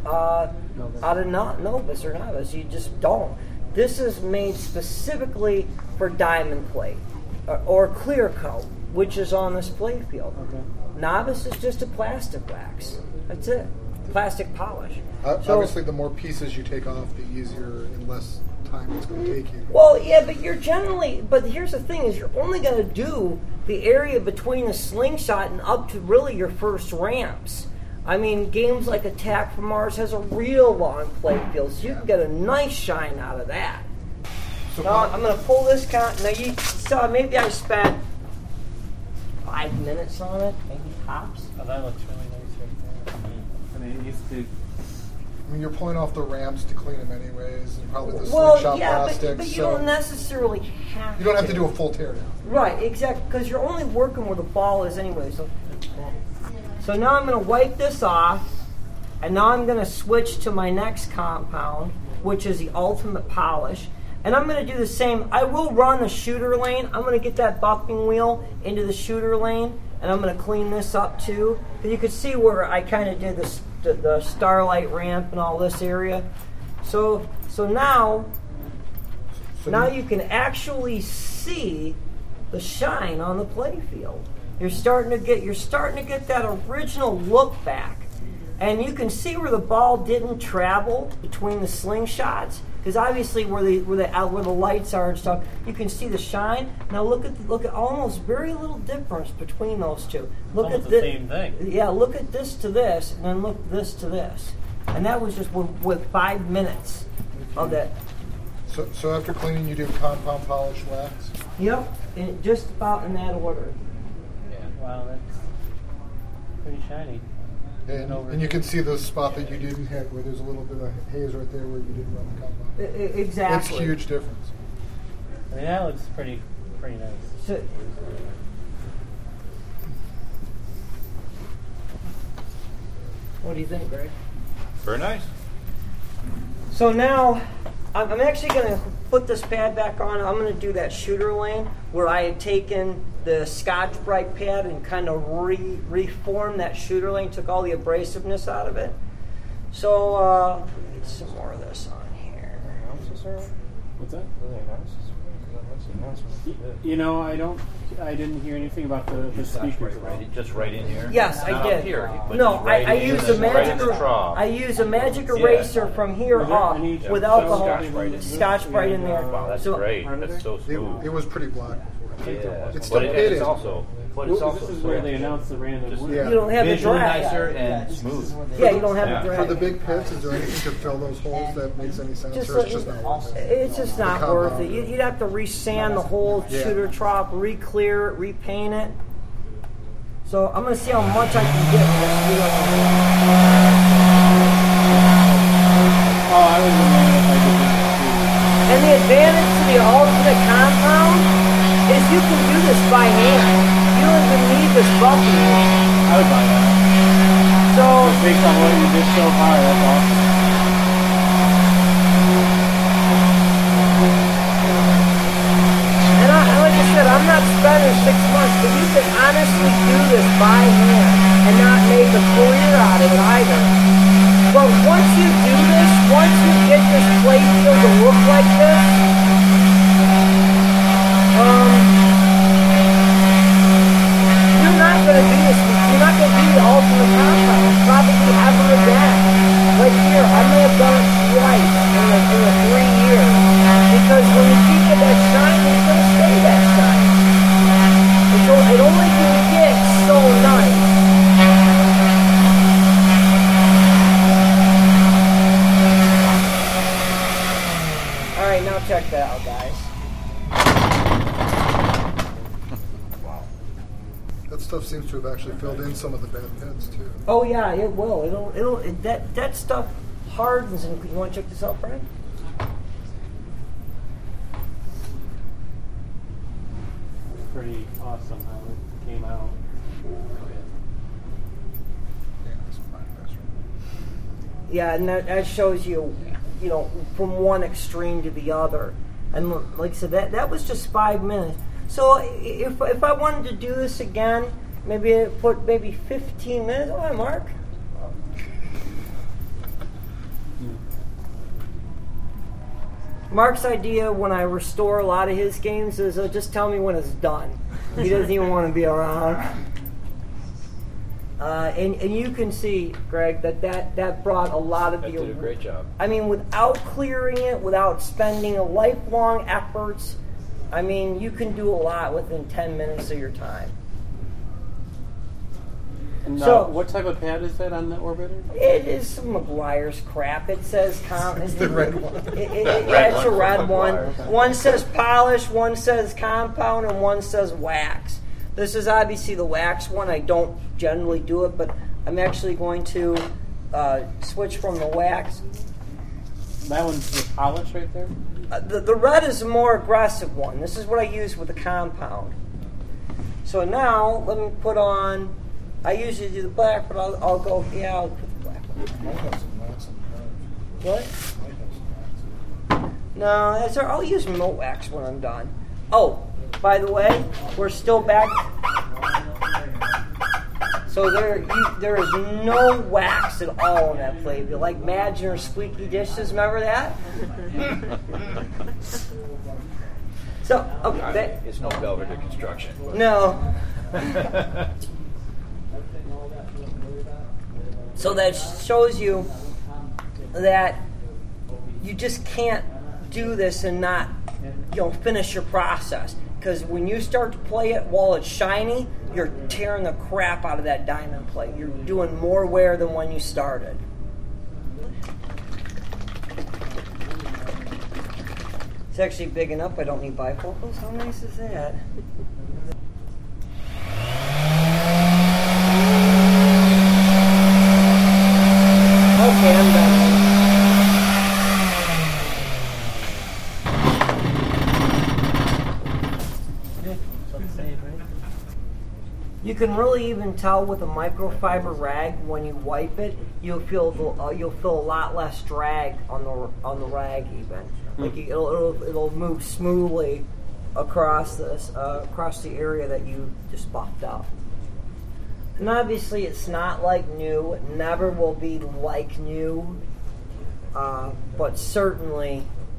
Speaker 2: Novus or Novice. You just don't. This is made specifically for diamond plate or clear coat, which is on this play field. Okay. Novice is just a plastic wax. That's it. Plastic polish.
Speaker 8: Obviously, the more pieces you take off, the easier and less time it's going to take you.
Speaker 2: Well, yeah, but but here's the thing, is you're only going to do the area between the slingshot and up to really your first ramps. I mean, games like Attack from Mars has a real long play field, so you can get a nice shine out of that. So now, I'm going to pull this count. Now, you saw maybe I spent 5 minutes on it, maybe tops.
Speaker 6: Oh, that looks really nice right there. I mean, it used to...
Speaker 8: you're pulling off the ramps to clean them anyways, and probably the slingshot plastic.
Speaker 2: But you don't necessarily have to.
Speaker 8: You don't have to do a full teardown.
Speaker 2: Right, exactly, because you're only working where the ball is anyway. So now I'm going to wipe this off, and now I'm going to switch to my next compound, which is the ultimate polish. And I'm going to do the same. I will run the shooter lane. I'm going to get that bucking wheel into the shooter lane, and I'm going to clean this up too. And you can see where I kind of did the starlight ramp and all this area. So now you can actually see the shine on the play field. You're starting to get that original look back, and you can see where the ball didn't travel between the slingshots. Because obviously where the lights are and stuff, you can see the shine. Now look at almost very little difference between those two. Look at
Speaker 6: the same thing.
Speaker 2: Yeah, look at this to this, and then look this to this, and that was just with 5 minutes of that.
Speaker 8: So after cleaning, you do compound polish wax.
Speaker 2: Yep, just about in that order.
Speaker 6: Yeah. Wow, that's pretty shiny.
Speaker 8: And you can see the spot that you didn't hit, where there's a little bit of haze right there where you didn't run the compound.
Speaker 2: Exactly.
Speaker 8: It's a huge difference.
Speaker 6: I mean, that looks pretty nice.
Speaker 2: So, what do you think, Greg?
Speaker 1: Very nice.
Speaker 2: So now, I'm actually going to put this pad back on. I'm going to do that shooter lane, where I had taken the Scotch-Brite pad and kind of reformed that shooter lane, took all the abrasiveness out of it. So, get some more of this on here.
Speaker 6: What's that? You know, I didn't hear anything about the speakers.
Speaker 12: Just right in here.
Speaker 2: Yes, I did.
Speaker 12: Here,
Speaker 2: no, I use a magic. I use a magic eraser from here up without the whole Scotch-Brite in there.
Speaker 12: Wow, that's great. That's so smooth.
Speaker 8: It was pretty black.
Speaker 12: Yeah.
Speaker 8: It's still pitted.
Speaker 6: But this is where they announce the random wood.
Speaker 2: You don't have the drag.
Speaker 12: Nicer and smooth.
Speaker 2: Yeah, you don't have the drag.
Speaker 8: For the big pits, is there anything to fill those holes that makes any sense? Or it's just not worth it?
Speaker 2: It's just not worth it. You'd have to re-sand the whole shooter trough, re-clear it, repaint it. So I'm going to see how much I can get with this wheel.
Speaker 6: Oh, I was amazed if I did this.
Speaker 2: And the advantage to the alternate compound is you can do this by hand. You don't even need this buffing.
Speaker 6: I would buy that.
Speaker 2: So
Speaker 6: based on what you did so far, that's awesome.
Speaker 2: And like I said, I'm not spending 6 months, but you can honestly do this by hand and not make a career out of it either. But once you do this, once you get this plate field to look like this, you're not going to do this. You're not going to do the ultimate compound probably ever again. Like here, I may have done it twice in the 3 years because when you keep it that shine, it's going to stay that shine. It only can get so nice. All right, now check that out, guys.
Speaker 8: That stuff seems to have actually filled in some of the bad pits too.
Speaker 2: Oh yeah, it will. That stuff hardens. And you want to check this out, Brian?
Speaker 6: Pretty awesome how it came out.
Speaker 2: Yeah, and that shows you, from one extreme to the other. And like I said, that was just 5 minutes. So if I wanted to do this again, maybe put 15 minutes. Oh, hi, Mark. Mark's idea when I restore a lot of his games is just tell me when it's done. He doesn't even want to be around. And you can see, Greg, that brought a lot of
Speaker 12: That did a great job.
Speaker 2: I mean, without clearing it, without spending a lifelong efforts, I mean, you can do a lot within 10 minutes of your time.
Speaker 6: And
Speaker 2: so,
Speaker 6: what type of pad is that on the Orbiter?
Speaker 2: It is some McGuire's crap. It says
Speaker 8: it's the red one.
Speaker 2: It's a red one. One says polish, one says compound, and one says wax. This is obviously the wax one. I don't generally do it, but I'm actually going to switch from the wax.
Speaker 6: That one's the polish right there?
Speaker 2: The red is a more aggressive one. This is what I use with the compound. So now, let me put on, I usually do the black, but I'll go, I'll put the black one. What? No, I'll use Moat Wax when I'm done. Oh, by the way, we're still back. So there is no wax at all in that plate. Like Madgen or Squeaky Dishes, remember that? So, okay.
Speaker 12: It's no Belvedere construction.
Speaker 2: No. So that shows you that you just can't do this and not, finish your process. Because when you start to play it while it's shiny, you're tearing the crap out of that diamond plate. You're doing more wear than when you started. It's actually big enough. I don't need bifocals. How nice is that? Okay, I'm done. You can really even tell with a microfiber rag when you wipe it, you'll feel a lot less drag on the rag even. Like it'll move smoothly across the area that you just buffed up. And obviously it's not like new, it never will be like new, but certainly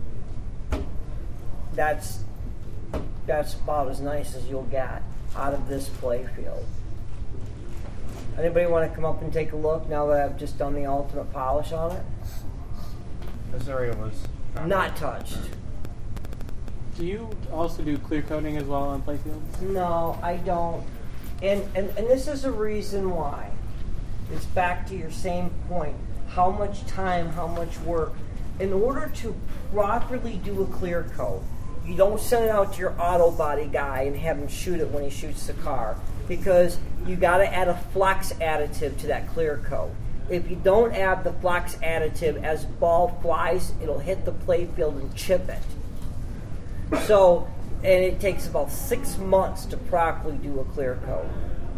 Speaker 2: that's about as nice as you'll get out of this playfield. Anybody want to come up and take a look now that I've just done the ultimate polish on it?
Speaker 7: This area was
Speaker 2: not touched.
Speaker 6: Do you also do clear coating as well on playfields?
Speaker 2: No, I don't. And this is a reason why. It's back to your same point. How much time, how much work. In order to properly do a clear coat, you don't send it out to your auto body guy and have him shoot it when he shoots the car, because you got to add a flex additive to that clear coat. If you don't add the flex additive, as ball flies, it'll hit the playfield and chip it. So, and it takes about 6 months to properly do a clear coat.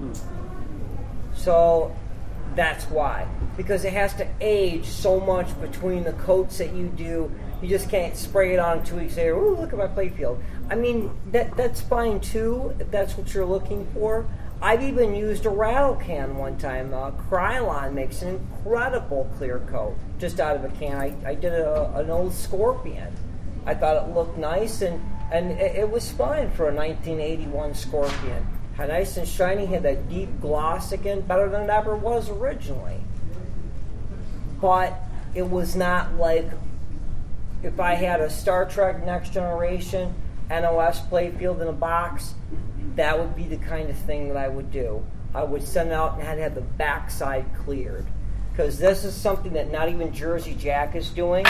Speaker 2: So that's why. Because it has to age so much between the coats that you do. You just can't spray it on 2 weeks later. Ooh, look at my playfield. I mean, that's fine too, if that's what you're looking for. I've even used a rattle can one time. Krylon makes an incredible clear coat just out of a can. I did an old Scorpion. I thought it looked nice, and it was fine for a 1981 Scorpion. Had nice and shiny, had that deep gloss again, better than it ever was originally. But it was not like if I had a Star Trek Next Generation NOS playfield in a box, that would be the kind of thing that I would do. I would send it out and have the backside cleared. Because this is something that not even Jersey Jack is doing,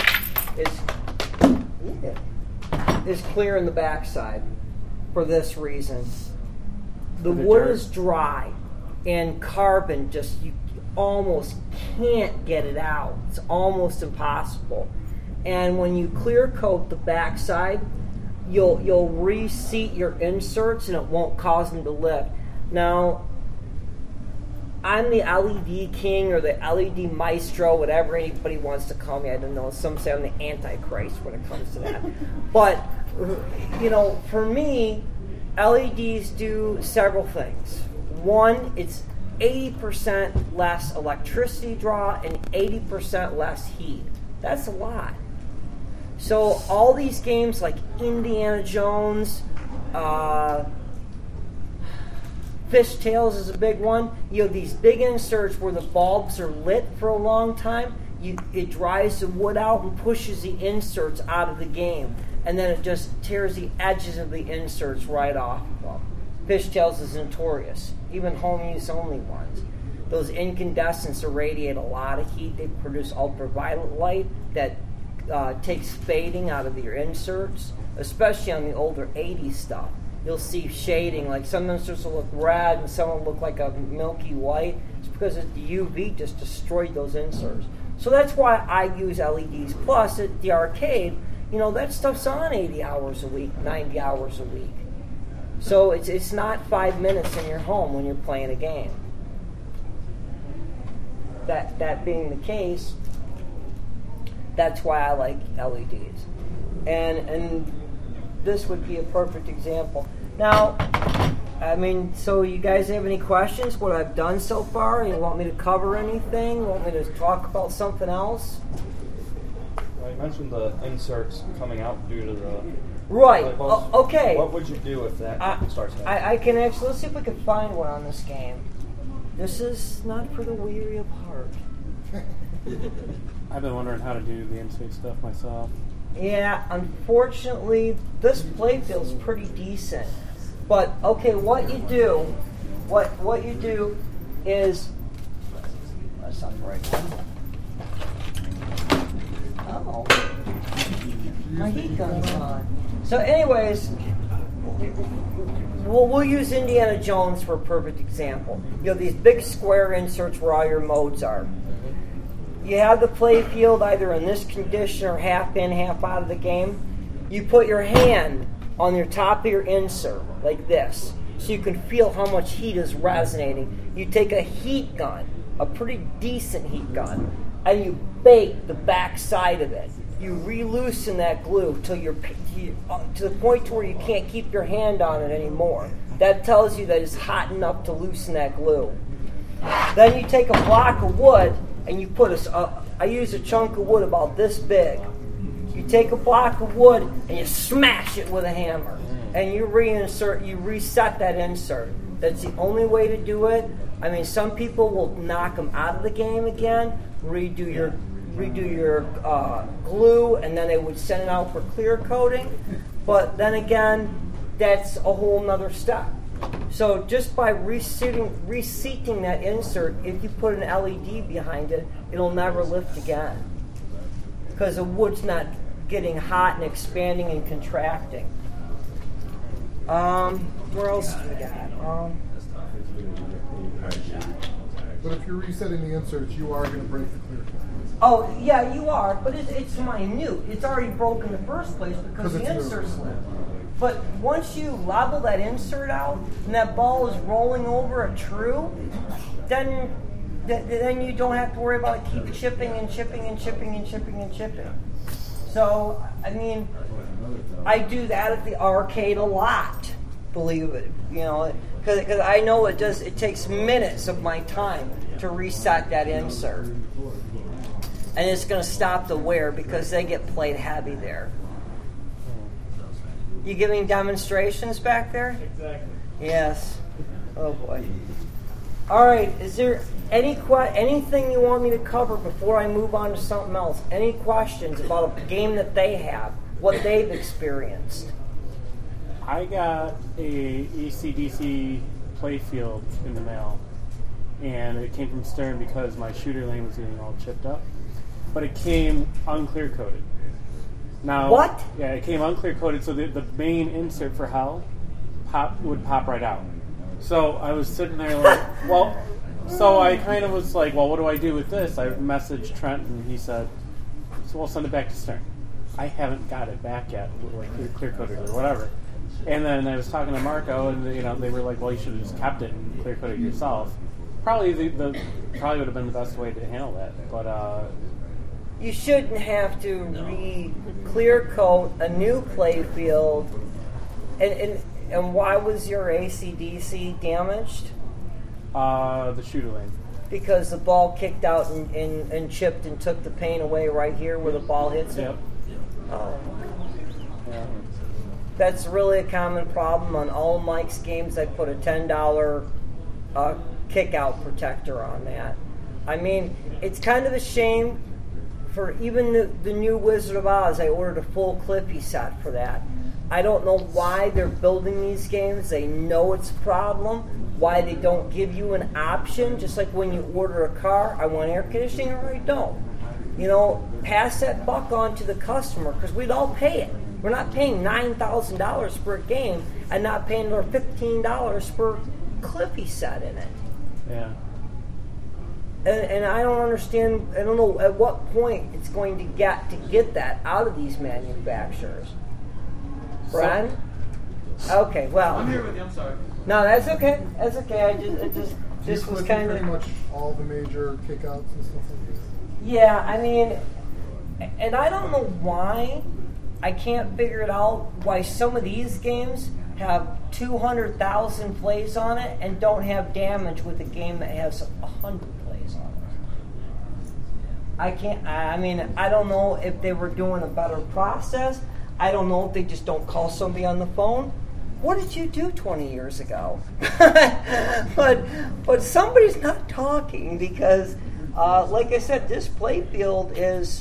Speaker 2: is clearing the backside for this reason. The wood is dry, and carbon just, you almost can't get it out. It's almost impossible. And when you clear coat the backside, you'll reseat your inserts and it won't cause them to lift. Now, I'm the LED king or the LED maestro, whatever anybody wants to call me. I don't know. Some say I'm the Antichrist when it comes to that. But, for me, LEDs do several things. One, it's 80% less electricity draw and 80% less heat. That's a lot. So all these games like Indiana Jones, Fishtails is a big one. You have these big inserts where the bulbs are lit for a long time. It dries the wood out and pushes the inserts out of the game. And then it just tears the edges of the inserts right off of them. Fishtails is notorious. Even home use only ones. Those incandescents irradiate a lot of heat. They produce ultraviolet light that takes fading out of your inserts, especially on the older 80s stuff. You'll see shading, like some inserts will look red and some will look like a milky white. It's because the UV just destroyed those inserts. So that's why I use LEDs. Plus, at the arcade, that stuff's on 80 hours a week, 90 hours a week. So it's not 5 minutes in your home when you're playing a game. That being the case, that's why I like LEDs. And this would be a perfect example. Now, so you guys have any questions? What I've done so far? You want me to cover anything? Want me to talk about something else?
Speaker 13: Well, you mentioned the inserts coming out due to the...
Speaker 2: Right. Okay.
Speaker 13: What would you do if that starts happening?
Speaker 2: I can actually, let's see if we can find one on this game. This is not for the weary of heart.
Speaker 6: I've been wondering how to do the insert stuff myself.
Speaker 2: Yeah, unfortunately, this playfield's pretty decent. But okay, what you do is, that's not the right one. Oh, my heat gun's on. So, anyways, we'll use Indiana Jones for a perfect example. You have these big square inserts where all your modes are. You have the playfield either in this condition or half in, half out of the game. You put your hand on your top of your insert, like this, so you can feel how much heat is resonating. You take a heat gun, a pretty decent heat gun, and you bake the back side of it. You re-loosen that glue till you're to the point to where you can't keep your hand on it anymore. That tells you that it's hot enough to loosen that glue. Then you take a block of wood and you put I use a chunk of wood about this big. You take a block of wood and you smash it with a hammer, and you reset that insert. That's the only way to do it. I mean, some people will knock them out of the game again, redo your glue, and then they would send it out for clear coating. But then again, that's a whole nother step. So just by reseating that insert, if you put an LED behind it, it'll never lift again, because the wood's not getting hot and expanding and contracting. Where else do we got?
Speaker 8: But if you're resetting the inserts, you are going to break the clear coat.
Speaker 2: Oh, yeah, you are, but it's minute. It's already broken in the first place because the insert's lit. But once you level that insert out and that ball is rolling over a true, then you don't have to worry about it keep chipping and chipping and chipping and chipping and chipping. So, I mean, I do that at the arcade a lot, believe it, because I know it takes minutes of my time to reset that insert. And it's going to stop the wear because they get played heavy there. You giving demonstrations back there?
Speaker 9: Exactly.
Speaker 2: Yes. Oh boy. All right. Is there anything you want me to cover before I move on to something else? Any questions about a game that they have, what they've experienced?
Speaker 6: I got a AC/DC playfield in the mail, and it came from Stern because my shooter lane was getting all chipped up, but it came unclear coated. Now,
Speaker 2: what?
Speaker 6: Yeah, it came unclear coated, so the main insert for Hell would pop right out. So I was sitting there like, so I kind of was like, well, what do I do with this? I messaged Trent, and he said, so we'll send it back to Stern. I haven't got it back yet, like clear coated or whatever. And then I was talking to Marco, and they were like, well, you should have just kept it and clear coated yourself. Probably probably would have been the best way to handle that, but.
Speaker 2: You shouldn't have to clear coat a new playfield. And why was your AC/DC damaged?
Speaker 6: The shooter lane.
Speaker 2: Because the ball kicked out and chipped and took the paint away right here where the ball hits it?
Speaker 6: Yep.
Speaker 2: Oh.
Speaker 6: Yeah.
Speaker 2: That's really a common problem on all Mike's games. I put a $10 kick-out protector on that. I mean, it's kind of a shame. For even the new Wizard of Oz, I ordered a full Clippy set for that. I don't know why they're building these games. They know it's a problem. Why they don't give you an option, just like when you order a car, I want air conditioning or I don't. Pass that buck on to the customer because we'd all pay it. We're not paying $9,000 for a game and not paying our $15 for Clippy set in it.
Speaker 6: Yeah.
Speaker 2: And I don't understand. I don't know at what point it's going to get that out of these manufacturers. Brian? Okay, well.
Speaker 14: I'm here with you. I'm sorry.
Speaker 2: No, that's okay. That's okay. This was kind of
Speaker 8: pretty much all the major kickouts and stuff like that.
Speaker 2: Yeah, I mean, and I don't know why. I can't figure it out why some of these games have 200,000 plays on it and don't have damage with a game that has 100 plays on it. I don't know if they were doing a better process. I don't know if they just don't call somebody on the phone. What did you do 20 years ago? but somebody's not talking because, like I said, this playfield is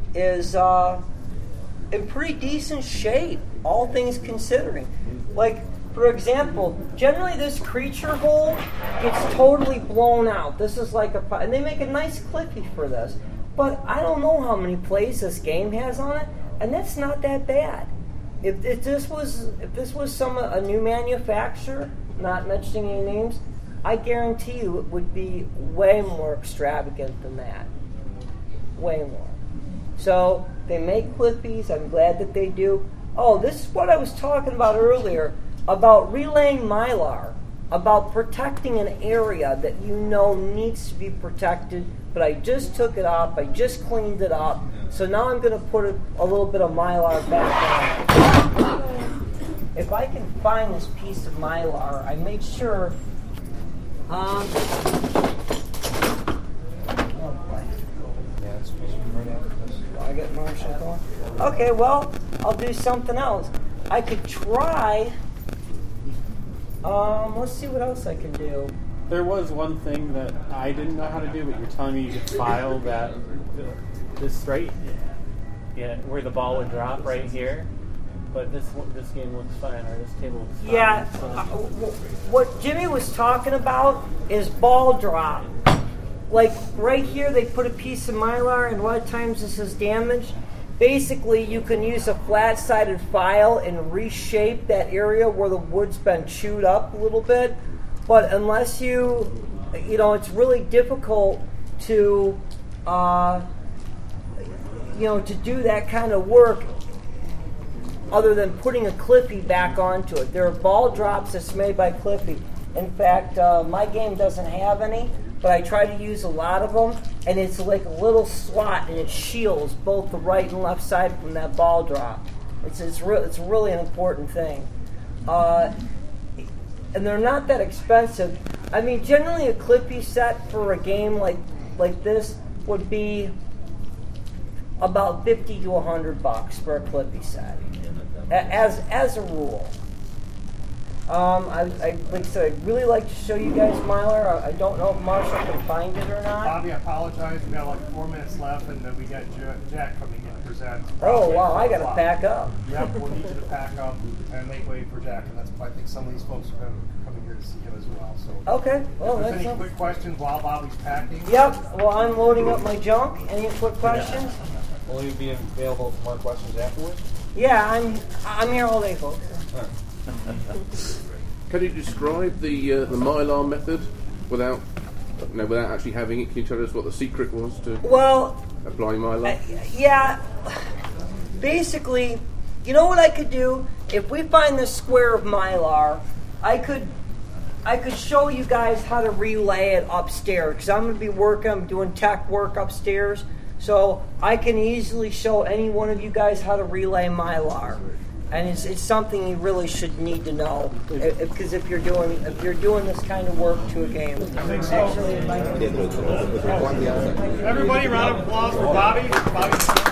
Speaker 2: in pretty decent shape, all things considering. Like, for example, generally this creature hole gets totally blown out. This is like and they make a nice Clippy for this. But I don't know how many plays this game has on it, and that's not that bad. If this was a new manufacturer, not mentioning any names, I guarantee you it would be way more extravagant than that. Way more. So they make Clippies. I'm glad that they do. Oh, this is what I was talking about earlier about relaying Mylar. about protecting an area that you know needs to be protected, but I just took it off, I just cleaned it up, so now I'm going to put a little bit of Mylar back on it. If I can find this piece of Mylar, I make sure... oh boy. I get Marshall going. Okay, well, I'll do something else. I could try... let's see what else I can do.
Speaker 6: There was one thing that I didn't know how to do, but you're telling me you could file that this right, where the ball would drop right here. But this game looks fine, or this table looks fine.
Speaker 2: Yeah, what Jimmy was talking about is ball drop. Like right here, they put a piece of Mylar, and a lot of times this is damaged. Basically, you can use a flat-sided file and reshape that area where the wood's been chewed up a little bit. But unless it's really difficult to, to do that kind of work other than putting a Clippy back onto it. There are ball drops that's made by Clippy. In fact, my game doesn't have any, but I try to use a lot of them, and it's like a little slot, and it shields both the right and left side from that ball drop. It's really an important thing. And they're not that expensive. I mean, generally a Clippy set for a game like this would be about $50 to $100 for a Clippy set, as a rule. I'd really like to show you guys Mylar. I don't know if Marshall can find it or not.
Speaker 5: Bobby, I apologize. We got like 4 minutes left, and then we got Jack coming in to present.
Speaker 2: Oh wow, I got to pack up.
Speaker 5: Yep, we'll need you to pack up and make way for Jack, and that's why I think some of these folks are coming here to see him as well. So
Speaker 2: okay, well
Speaker 5: if there's any quick questions while Bobby's packing?
Speaker 2: Yep. Well, I'm loading up my junk. Any quick questions?
Speaker 13: Yeah. Will you be available for more questions afterwards?
Speaker 2: Yeah, I'm here all day, folks.
Speaker 11: Can you describe the Mylar method without actually having it? Can you tell us what the secret was to apply Mylar?
Speaker 2: Yeah. Basically, you know what I could do? If we find this square of Mylar, I could show you guys how to relay it upstairs, because I'm going to be doing tech work upstairs, so I can easily show any one of you guys how to relay Mylar. And it's something you really should need to know, because if you're doing this kind of work to a game.
Speaker 5: I think so. Everybody, round of applause for Bobby.